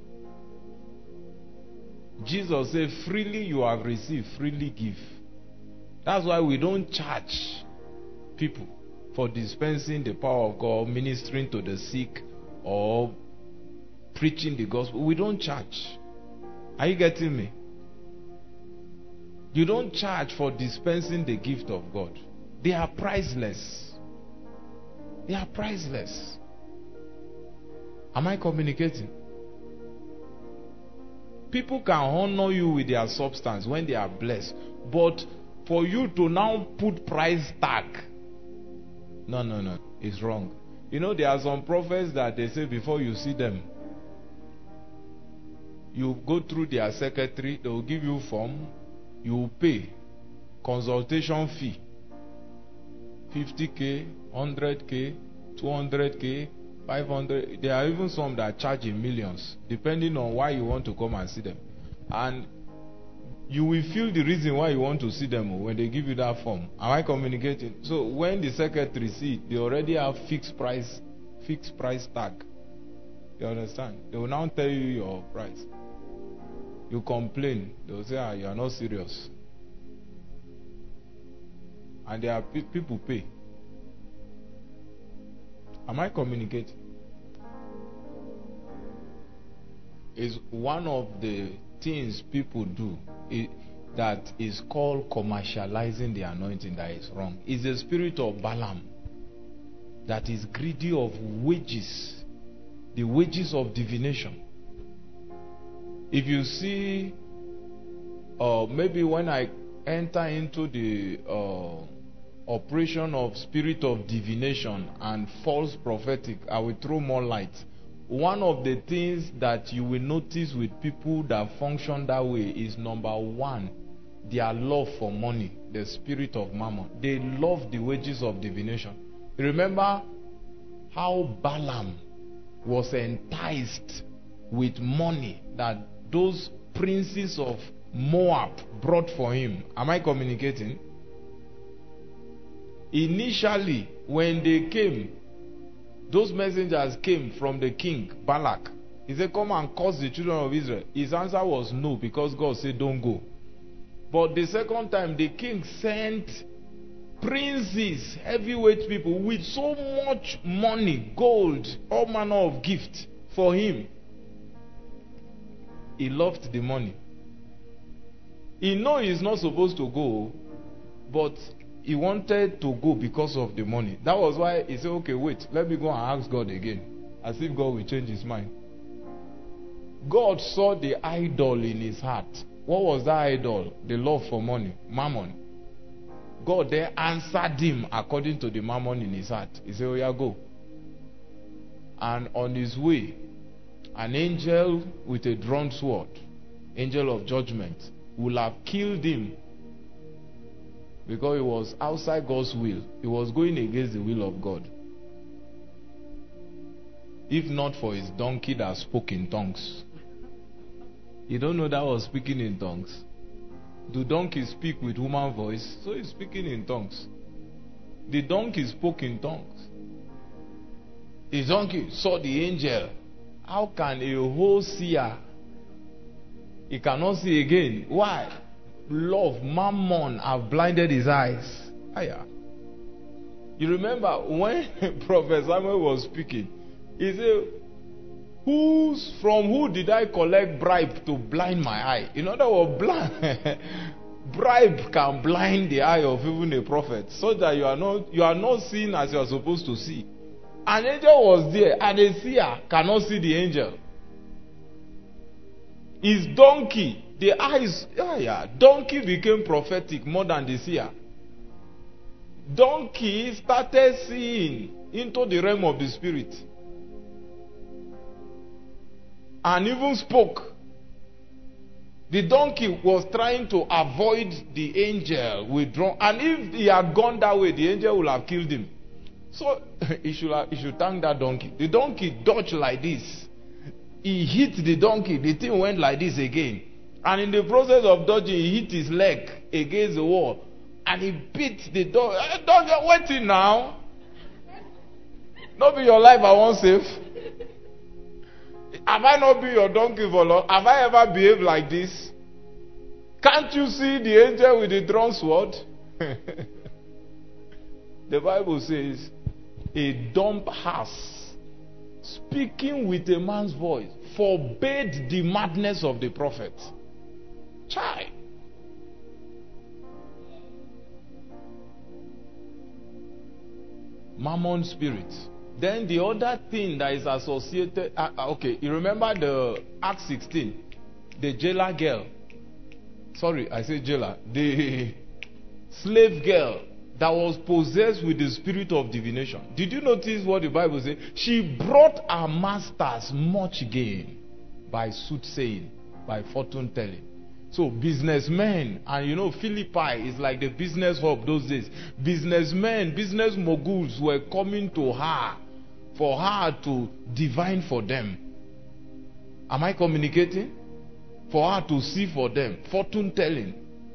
Jesus said, freely you have received, freely give. That's why we don't charge people for dispensing the power of God, ministering to the sick, or preaching the gospel. We don't charge. Are you getting me? You don't charge for dispensing the gift of God. They are priceless. They are priceless. Am I communicating? People can honor you with their substance when they are blessed. But for you to now put price tag, no, it's wrong. You know, there are some prophets that they say before you see them, you go through their secretary, they will give you form, you will pay consultation fee, 50K, 100K, 200K, 500. There are even some that charge in millions, depending on why you want to come and see them. And you will feel the reason why you want to see them when they give you that form. Am I communicating? So when the secretary see it, they already have fixed price tag. You understand? They will now tell you your price. You complain, they will say, you are not serious. And there are people pay. Am I communicating? It's one of the things people do that is called commercializing the anointing that is wrong. It's the spirit of Balaam that is greedy of wages, the wages of divination. If you see maybe when I enter into the operation of spirit of divination and false prophetic, I will throw more light. One of the things that you will notice with people that function that way is, number one, their love for money, the spirit of mammon. They love the wages of divination. Remember how Balaam was enticed with money that those princes of Moab brought for him. Am I communicating? Initially, when they came, those messengers came from the king, Balak. He said, come and curse the children of Israel. His answer was no, because God said, don't go. But the second time, the king sent princes, heavyweight people, with so much money, gold, all manner of gifts for him. He loved the money. He knows he's not supposed to go, but he wanted to go because of the money. That was why he said, okay, wait, let me go and ask God again. As if God will change his mind. God saw the idol in his heart. What was that idol? The love for money, mammon. God there answered him according to the mammon in his heart. He said, oh yeah, go. And on his way, an angel with a drawn sword, angel of judgment, will have killed him, because he was outside God's will. He was going against the will of God. If not for his donkey that spoke in tongues. You don't know that was speaking in tongues? Do donkeys speak with human voice? So he's speaking in tongues. The donkey spoke in tongues. His donkey saw the angel. How can a whole seer, he cannot see again? Why? Love, mammon have blinded his eyes. Aya. You remember when Prophet Samuel was speaking, he said, from who did I collect bribe to blind my eye? In other words, bribe can blind the eye of even a prophet, so that you are not seeing as you are supposed to see. An angel was there, and a seer cannot see the angel. His donkey, the eyes, donkey became prophetic more than the seer. Donkey started seeing into the realm of the spirit. And even spoke. The donkey was trying to avoid the angel withdrawn. And if he had gone that way, the angel would have killed him. So he should thank that donkey. The donkey dodged like this. He hit the donkey. The thing went like this again. And in the process of dodging, he hit his leg against the wall. And he beat the dog. Dog, you're waiting now. Not be your life I want save. Have I not been your donkey for long? Have I ever behaved like this? Can't you see the angel with the drawn sword? The Bible says, a dumb ass, speaking with a man's voice, forbade the madness of the prophet. Chai. Mammon spirit. Then the other thing that is associated, okay, you remember the Acts 16, the jailer girl. Sorry, I say jailer. The slave girl that was possessed with the spirit of divination. Did you notice what the Bible says? She brought her masters much gain by soothsaying, by fortune telling. So businessmen, and you know Philippi is like the business hub those days. Businessmen, business moguls were coming to her for her to divine for them. Am I communicating? For her to see for them. Fortune telling.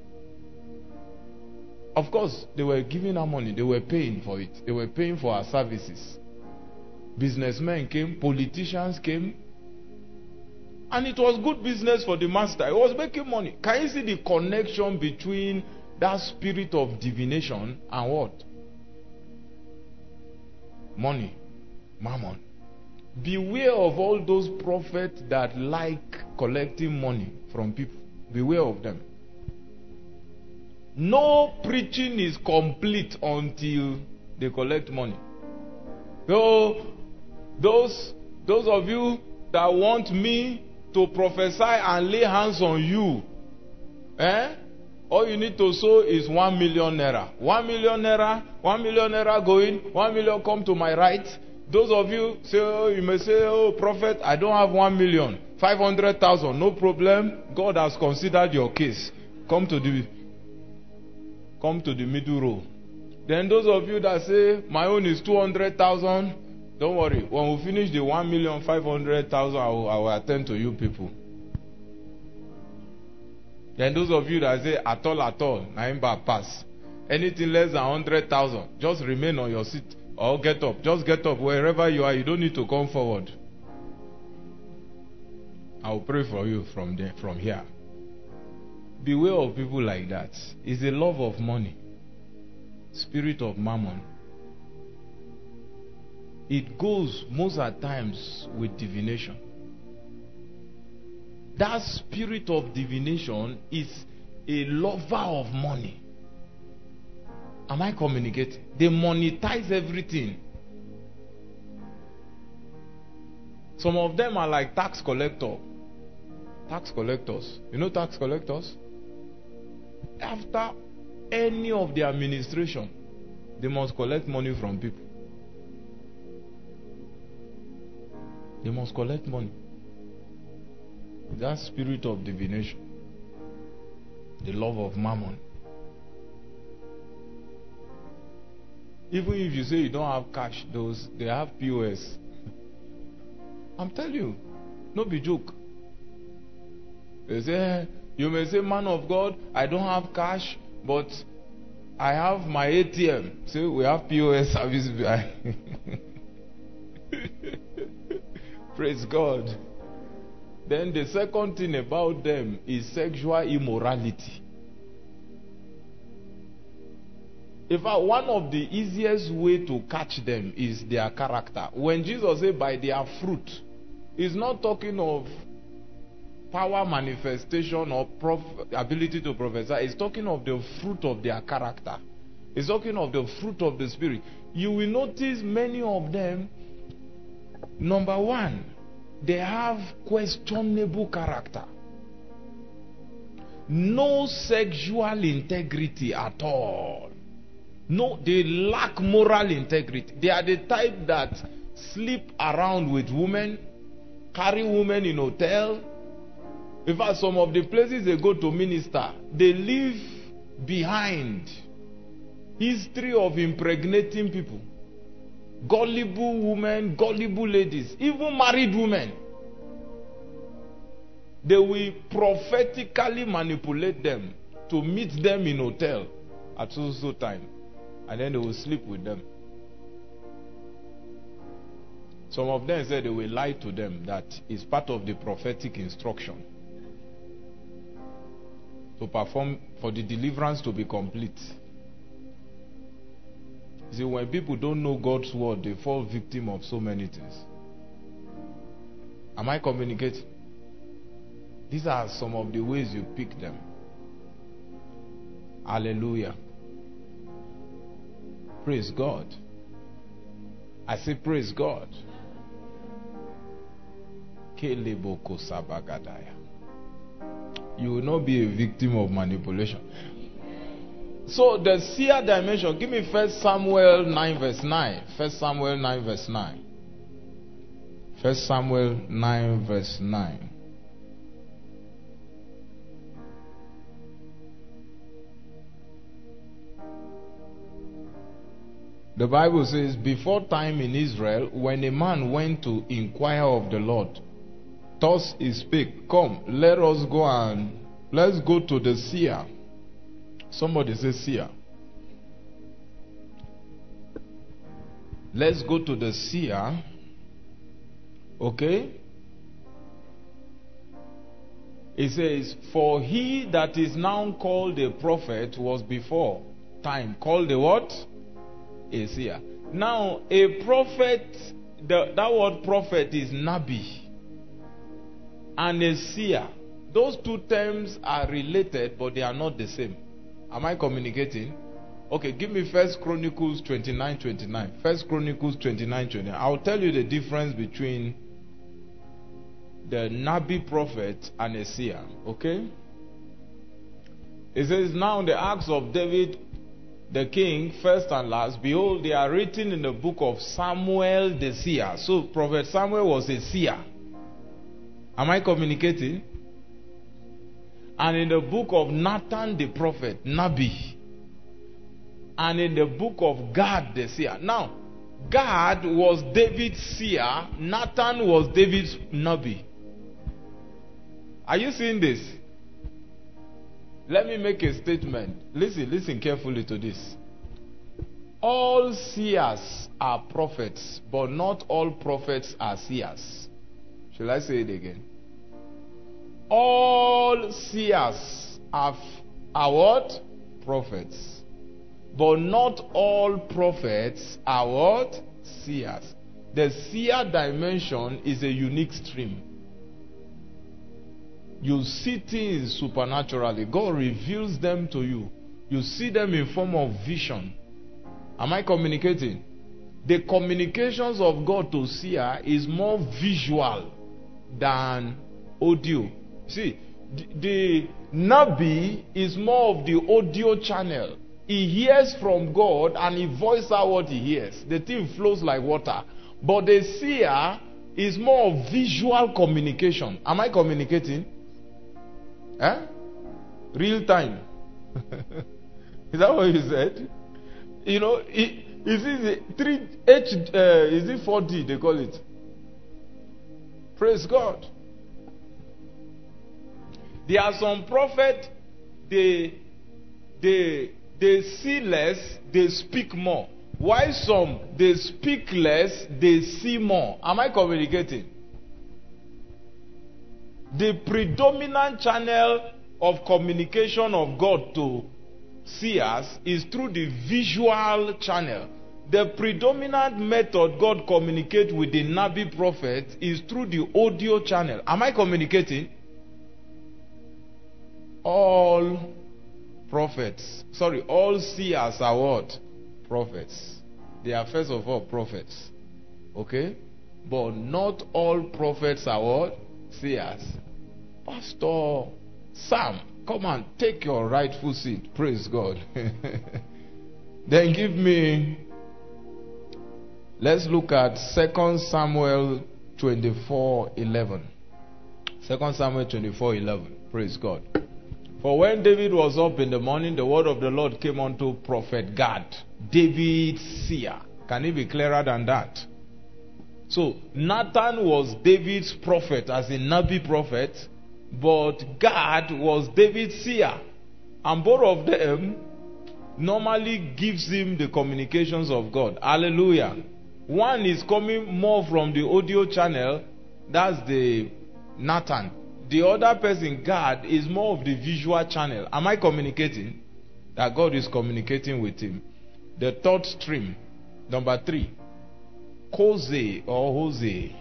Of course, they were giving her money. They were paying for it. They were paying for her services. Businessmen came. Politicians came. And it was good business for the master. He was making money. Can you see the connection between that spirit of divination and what? Money. Mammon. Beware of all those prophets that like collecting money from people. Beware of them. No preaching is complete until they collect money. So, those of you that want me to prophesy and lay hands on you, All you need to sow is 1 million naira. 1 million naira, 1 million naira going, 1 million come to my right. Those of you say, you may say, prophet, I don't have 1 million. 500,000, no problem. God has considered your case. Come to the middle row. Then those of you that say, my own is 200,000, don't worry. When we finish the 1,500,000, I will attend to you people. Then those of you that say, at all, Naimba pass. Anything less than 100,000, just remain on your seat or get up. Just get up wherever you are. You don't need to come forward. I will pray for you from here. Beware of people like that. It's a love of money. Spirit of mammon. It goes most at times with divination. That spirit of divination is a lover of money. Am I communicating? They monetize everything. Some of them are like tax collectors. You know tax collectors? After any of the administration, they must collect money from people. They must collect money. That spirit of divination, the love of mammon. Even if you say you don't have cash, they have POS. I'm telling you, no be joke. They say, you may say, man of God, I don't have cash, but I have my ATM. See, we have POS service behind. Praise God. Then the second thing about them is sexual immorality. In fact, one of the easiest way to catch them is their character. When Jesus said by their fruit, he's not talking of power manifestation or ability to prophesy. He's talking of the fruit of their character. He's talking of the fruit of the Spirit. You will notice many of them, number one, they have questionable character. No sexual integrity at all. No, they lack moral integrity. They are the type that sleep around with women, carry women in hotel. In fact, some of the places they go to minister, they leave behind history of impregnating people. Gullible women, gullible ladies, even married women. They will prophetically manipulate them to meet them in hotel at so time, and then they will sleep with them. Some of them said they will lie to them that it's part of the prophetic instruction to perform for the deliverance to be complete. See, when people don't know God's word, they fall victim of so many things. Am I communicating? These are some of the ways you pick them. Hallelujah. Praise God. I say praise God. You will not be a victim of manipulation. So the seer dimension, give me 1 Samuel 9 verse 9. 1 Samuel 9 verse 9. 1 Samuel 9 verse 9. The Bible says, before time in Israel, when a man went to inquire of the Lord, thus he spake, come, let's go to the seer. Somebody say seer. Let's go to the seer. Okay? It says, for he that is now called a prophet was before time called a what? A seer. Now, a prophet, that word prophet is nabi. And a seer. Those two terms are related, but they are not the same. Am I communicating? Okay, give me 1 Chronicles 29:29. 1 Chronicles 29:29. I'll tell you the difference between the Nabi prophet and a seer. Okay? It says, now the acts of David the king, first and last, behold, they are written in the book of Samuel the seer. So Prophet Samuel was a seer. Am I communicating? And in the book of Nathan the prophet, Nabi. And in the book of Gad the seer. Now, Gad was David's seer, Nathan was David's Nabi. Are you seeing this? Let me make a statement. Listen carefully to this. All seers are prophets, but not all prophets are seers. Shall I say it again? All seers are what? Prophets. But not all prophets are what? Seers. The seer dimension is a unique stream. You see things supernaturally. God reveals them to you. You see them in form of vision. Am I communicating? The communications of God to seer is more visual than audio. See, the Nabi is more of the audio channel. He hears from God and he voices out what he hears. The thing flows like water. But the seer is more of visual communication. Am I communicating? Real time. Is that what you said? You know, is it 4D they call it? Praise God. There are some prophets, they see less, they speak more. While some, they speak less, they see more. Am I communicating? The predominant channel of communication of God to seers is through the visual channel. The predominant method God communicates with the Nabi prophet is through the audio channel. Am I communicating? All seers are what? Prophets. They are first of all prophets. Okay? But not all prophets are what? Seers. Pastor Sam, come and take your rightful seat. Praise God. Then give me, let's look at 2 Samuel 24:11. 2 Samuel 24:11. Praise God. For when David was up in the morning, the word of the Lord came unto prophet Gad, David's seer. Can it be clearer than that? So Nathan was David's prophet, as a Nabi prophet, but Gad was David's seer. And both of them normally gives him the communications of God. Hallelujah. One is coming more from the audio channel, that's the Nathan. The other person, Gad, is more of the visual channel. Am I communicating? That God is communicating with him. The third stream, number 3, Koze or Hosea.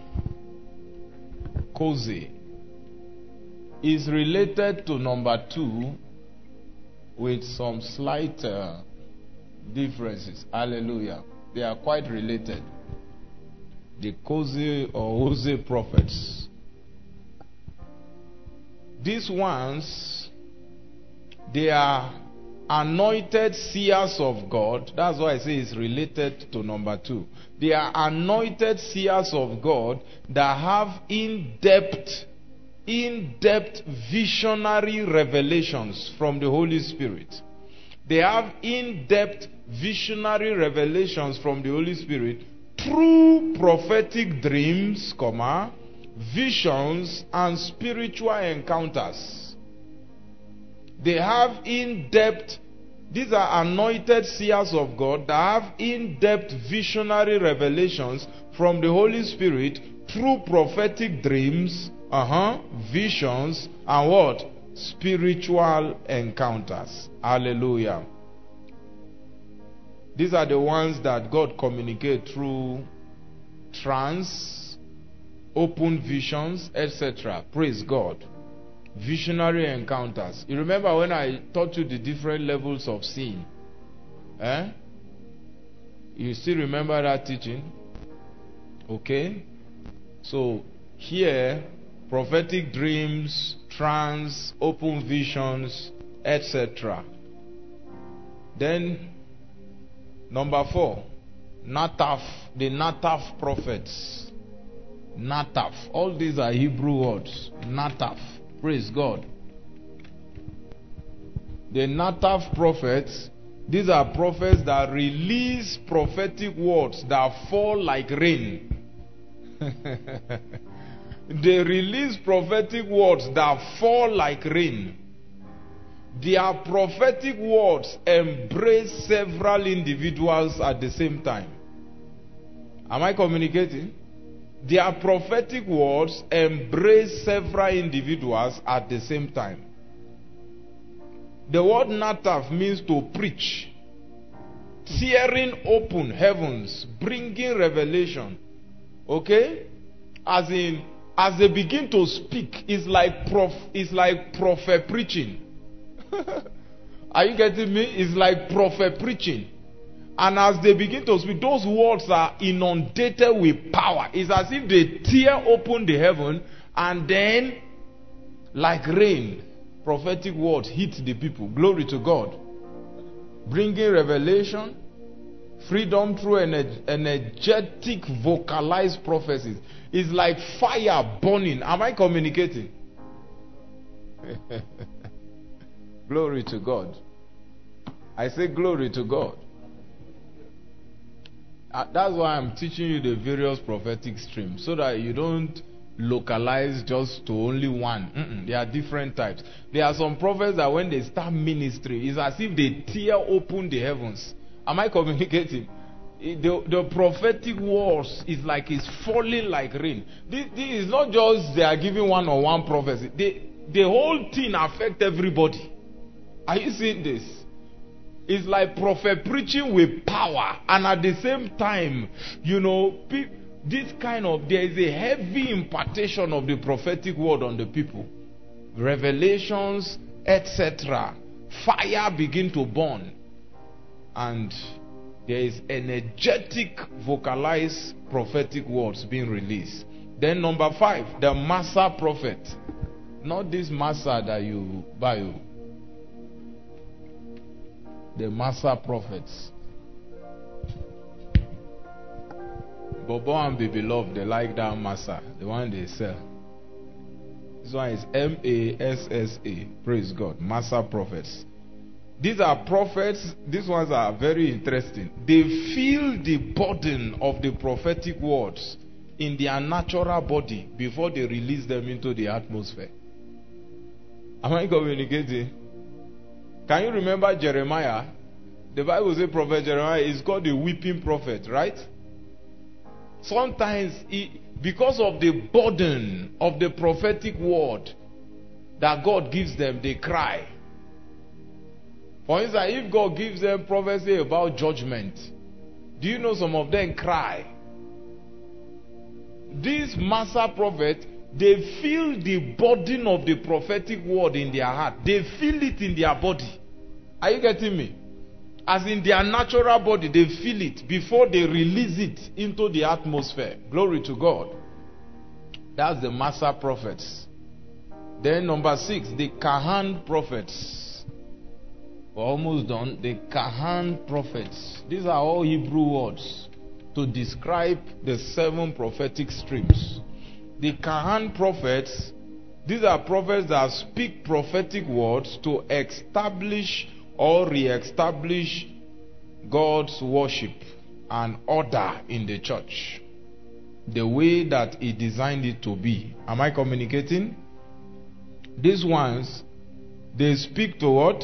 Koze is related to number 2 with some slight differences. Hallelujah. They are quite related. The Koze or Hosea prophets. These ones, they are anointed seers of God. That's why I say it's related to number 2. They are anointed seers of God that have in-depth visionary revelations from the Holy Spirit. They have in-depth visionary revelations from the Holy Spirit through prophetic dreams, visions and spiritual encounters. They have in-depth, these are anointed seers of God that have in-depth visionary revelations from the Holy Spirit through prophetic dreams, visions, and what? Spiritual encounters. Hallelujah. These are the ones that God communicates through trance, open visions, etc. Praise God. Visionary encounters. You remember when I taught you the different levels of seeing? You still remember that teaching? Okay. So here, prophetic dreams, trance, open visions, etc. Then, number 4, Nataf, the Nataf prophets. Nataf. All these are Hebrew words. Nataf. Praise God. The Nataf prophets, these are prophets that release prophetic words that fall like rain. They release prophetic words that fall like rain. Their prophetic words embrace several individuals at the same time. Am I communicating? Their prophetic words embrace several individuals at the same time. The word Nataf means to preach, tearing open heavens, bringing revelation. Okay? As they begin to speak, it's like prophet preaching. Are you getting me? It's like prophet preaching. And as they begin to speak, those words are inundated with power. It's as if they tear open the heaven, and then, like rain, prophetic words hit the people. Glory to God. Bringing revelation, freedom through energetic, vocalized prophecies. It's like fire burning. Am I communicating? Glory to God. I say glory to God. That's why I'm teaching you the various prophetic streams, so that you don't localize just to only one. There are different types. There are some prophets that when they start ministry, it's as if they tear open the heavens. Am I communicating? The prophetic words is like it's falling like rain. This is not just they are giving one-on-one prophecy. The whole thing affects everybody. Are you seeing this? It's like prophet preaching with power, and at the same time, this kind of, there is a heavy impartation of the prophetic word on the people. Revelations, etc. Fire begin to burn, and there is energetic, vocalized prophetic words being released. Then number 5, the Massa prophet. Not this Massa that you buy. The Massa prophets. Bobo and Baby Love, they like that Massa, the one they sell. This one is Massa. Praise God. Massa prophets. These are prophets. These ones are very interesting. They feel the burden of the prophetic words in their natural body before they release them into the atmosphere. Am I communicating? Can you remember Jeremiah? The Bible says Prophet Jeremiah is called the weeping prophet, right? Sometimes, because of the burden of the prophetic word that God gives them, they cry. For instance, if God gives them prophecy about judgment, do you know some of them cry? These Massa prophets, they feel the burden of the prophetic word in their heart. They feel it in their body. Are you getting me? As in their natural body, they feel it before they release it into the atmosphere. Glory to God. That's the Massa prophets. Then number 6, the Kahan prophets. We're almost done. The Kahan prophets. These are all Hebrew words to describe the 7 prophetic streams. The Kahan prophets, these are prophets that speak prophetic words to establish or re-establish God's worship and order in the church, the way that He designed it to be. Am I communicating? These ones, they speak to what?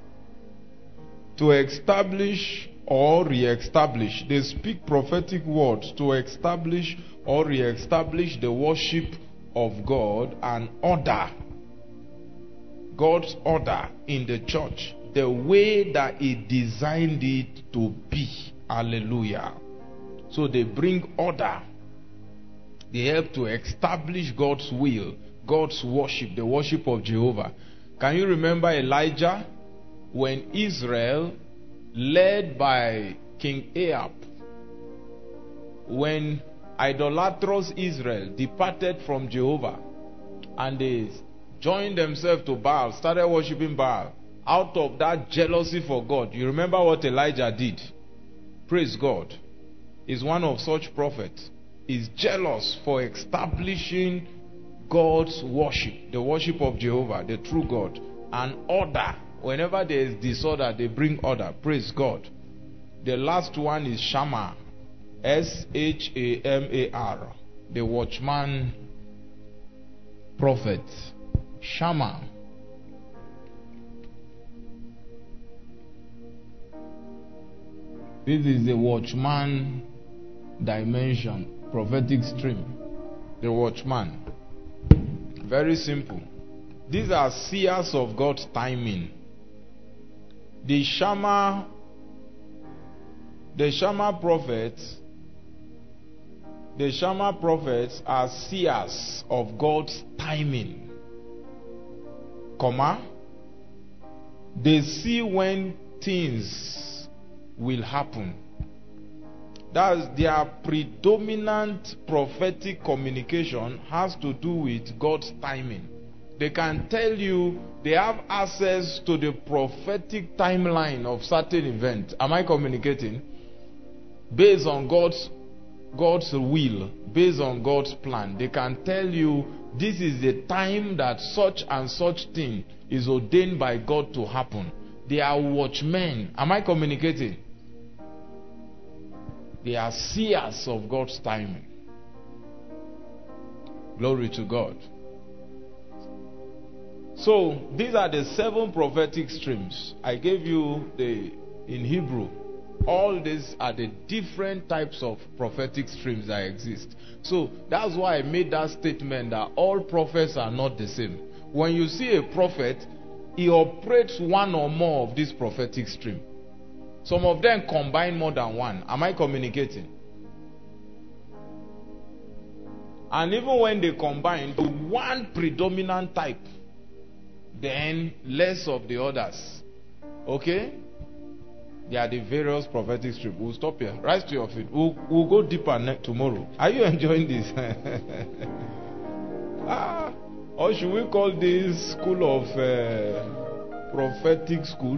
To establish or re-establish. They speak prophetic words to establish or re-establish the worship of God and order. God's order in the church, the way that He designed it to be. Hallelujah. So they bring order. They help to establish God's will, God's worship, the worship of Jehovah. Can you remember Elijah when Israel, led by King Ahab, when idolatrous Israel departed from Jehovah and they joined themselves to Baal, started worshiping Baal? out of that jealousy for God. You remember what Elijah did? Praise God. He's one of such prophets. He's jealous for establishing God's worship, the worship of Jehovah, the true God, and order. Whenever there is disorder, they bring order. Praise God. The last one is Shammah, Shamar, the watchman prophet. Shammah. This is the watchman dimension, prophetic stream. The watchman. Very simple. These are seers of God's timing. The Shammah prophets are seers of God's timing. They see when things will happen. That's their predominant prophetic communication has to do with God's timing. They can tell you they have access to the prophetic timeline of certain events. Am I communicating? Based on God's will, based on God's plan. They can tell you this is the time that such and such thing is ordained by God to happen. They are watchmen. Am I communicating? They are seers of God's timing. Glory to God. So, these are the 7 prophetic streams. I gave you in Hebrew. All these are the different types of prophetic streams that exist. So, that's why I made that statement that all prophets are not the same. When you see a prophet, he operates one or more of this prophetic stream. Some of them combine more than one. Am I communicating? And even when they combine to one predominant type, then less of the others. Okay? They are the various prophetic streams. We'll stop here. Rise to your feet. We'll go deeper tomorrow. Are you enjoying this? Or should we call this school of prophetic school?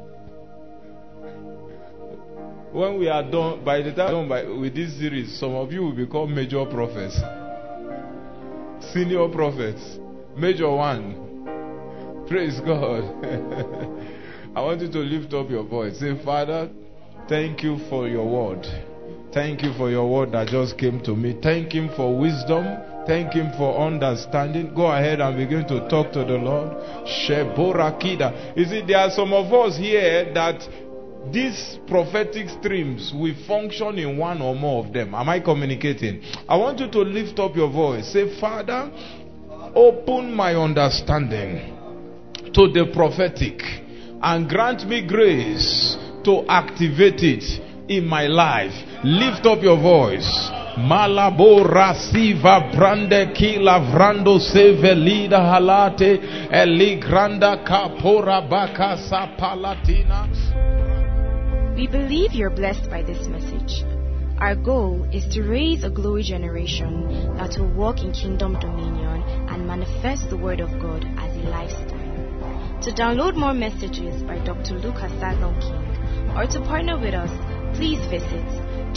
When we are done, by the time with this series, some of you will become major prophets, senior prophets, major one. Praise God. I want you to lift up your voice. Say, Father, thank you for your word. Thank you for your word that just came to me. Thank Him for wisdom. Thank Him for understanding. Go ahead and begin to talk to the Lord. Sheborakida. You see, there are some of us here that these prophetic streams will function in one or more of them. Am I communicating? I want you to lift up your voice. Say, Father, open my understanding to the prophetic and grant me grace to activate it in my life. Lift up your voice. Malabo rasiva brande kila vrando sevelida halate eli granda kapora bakasa palatina. We believe you're blessed by this message. Our goal is to raise a glory generation that will walk in kingdom dominion and manifest the word of God as a lifestyle. To download more messages by Dr. Lucas Sagon King or to partner with us, please visit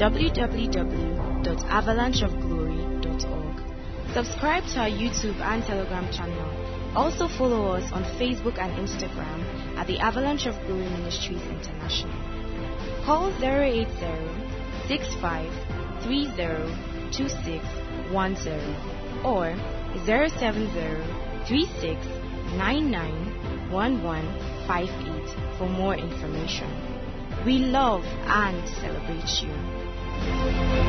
www.avalancheofglory.org. Subscribe to our YouTube and Telegram channel. Also follow us on Facebook and Instagram at the Avalanche of Glory Ministries International. Call 080-6530-2610 or 070-3699-1158 for more information. We love and celebrate you.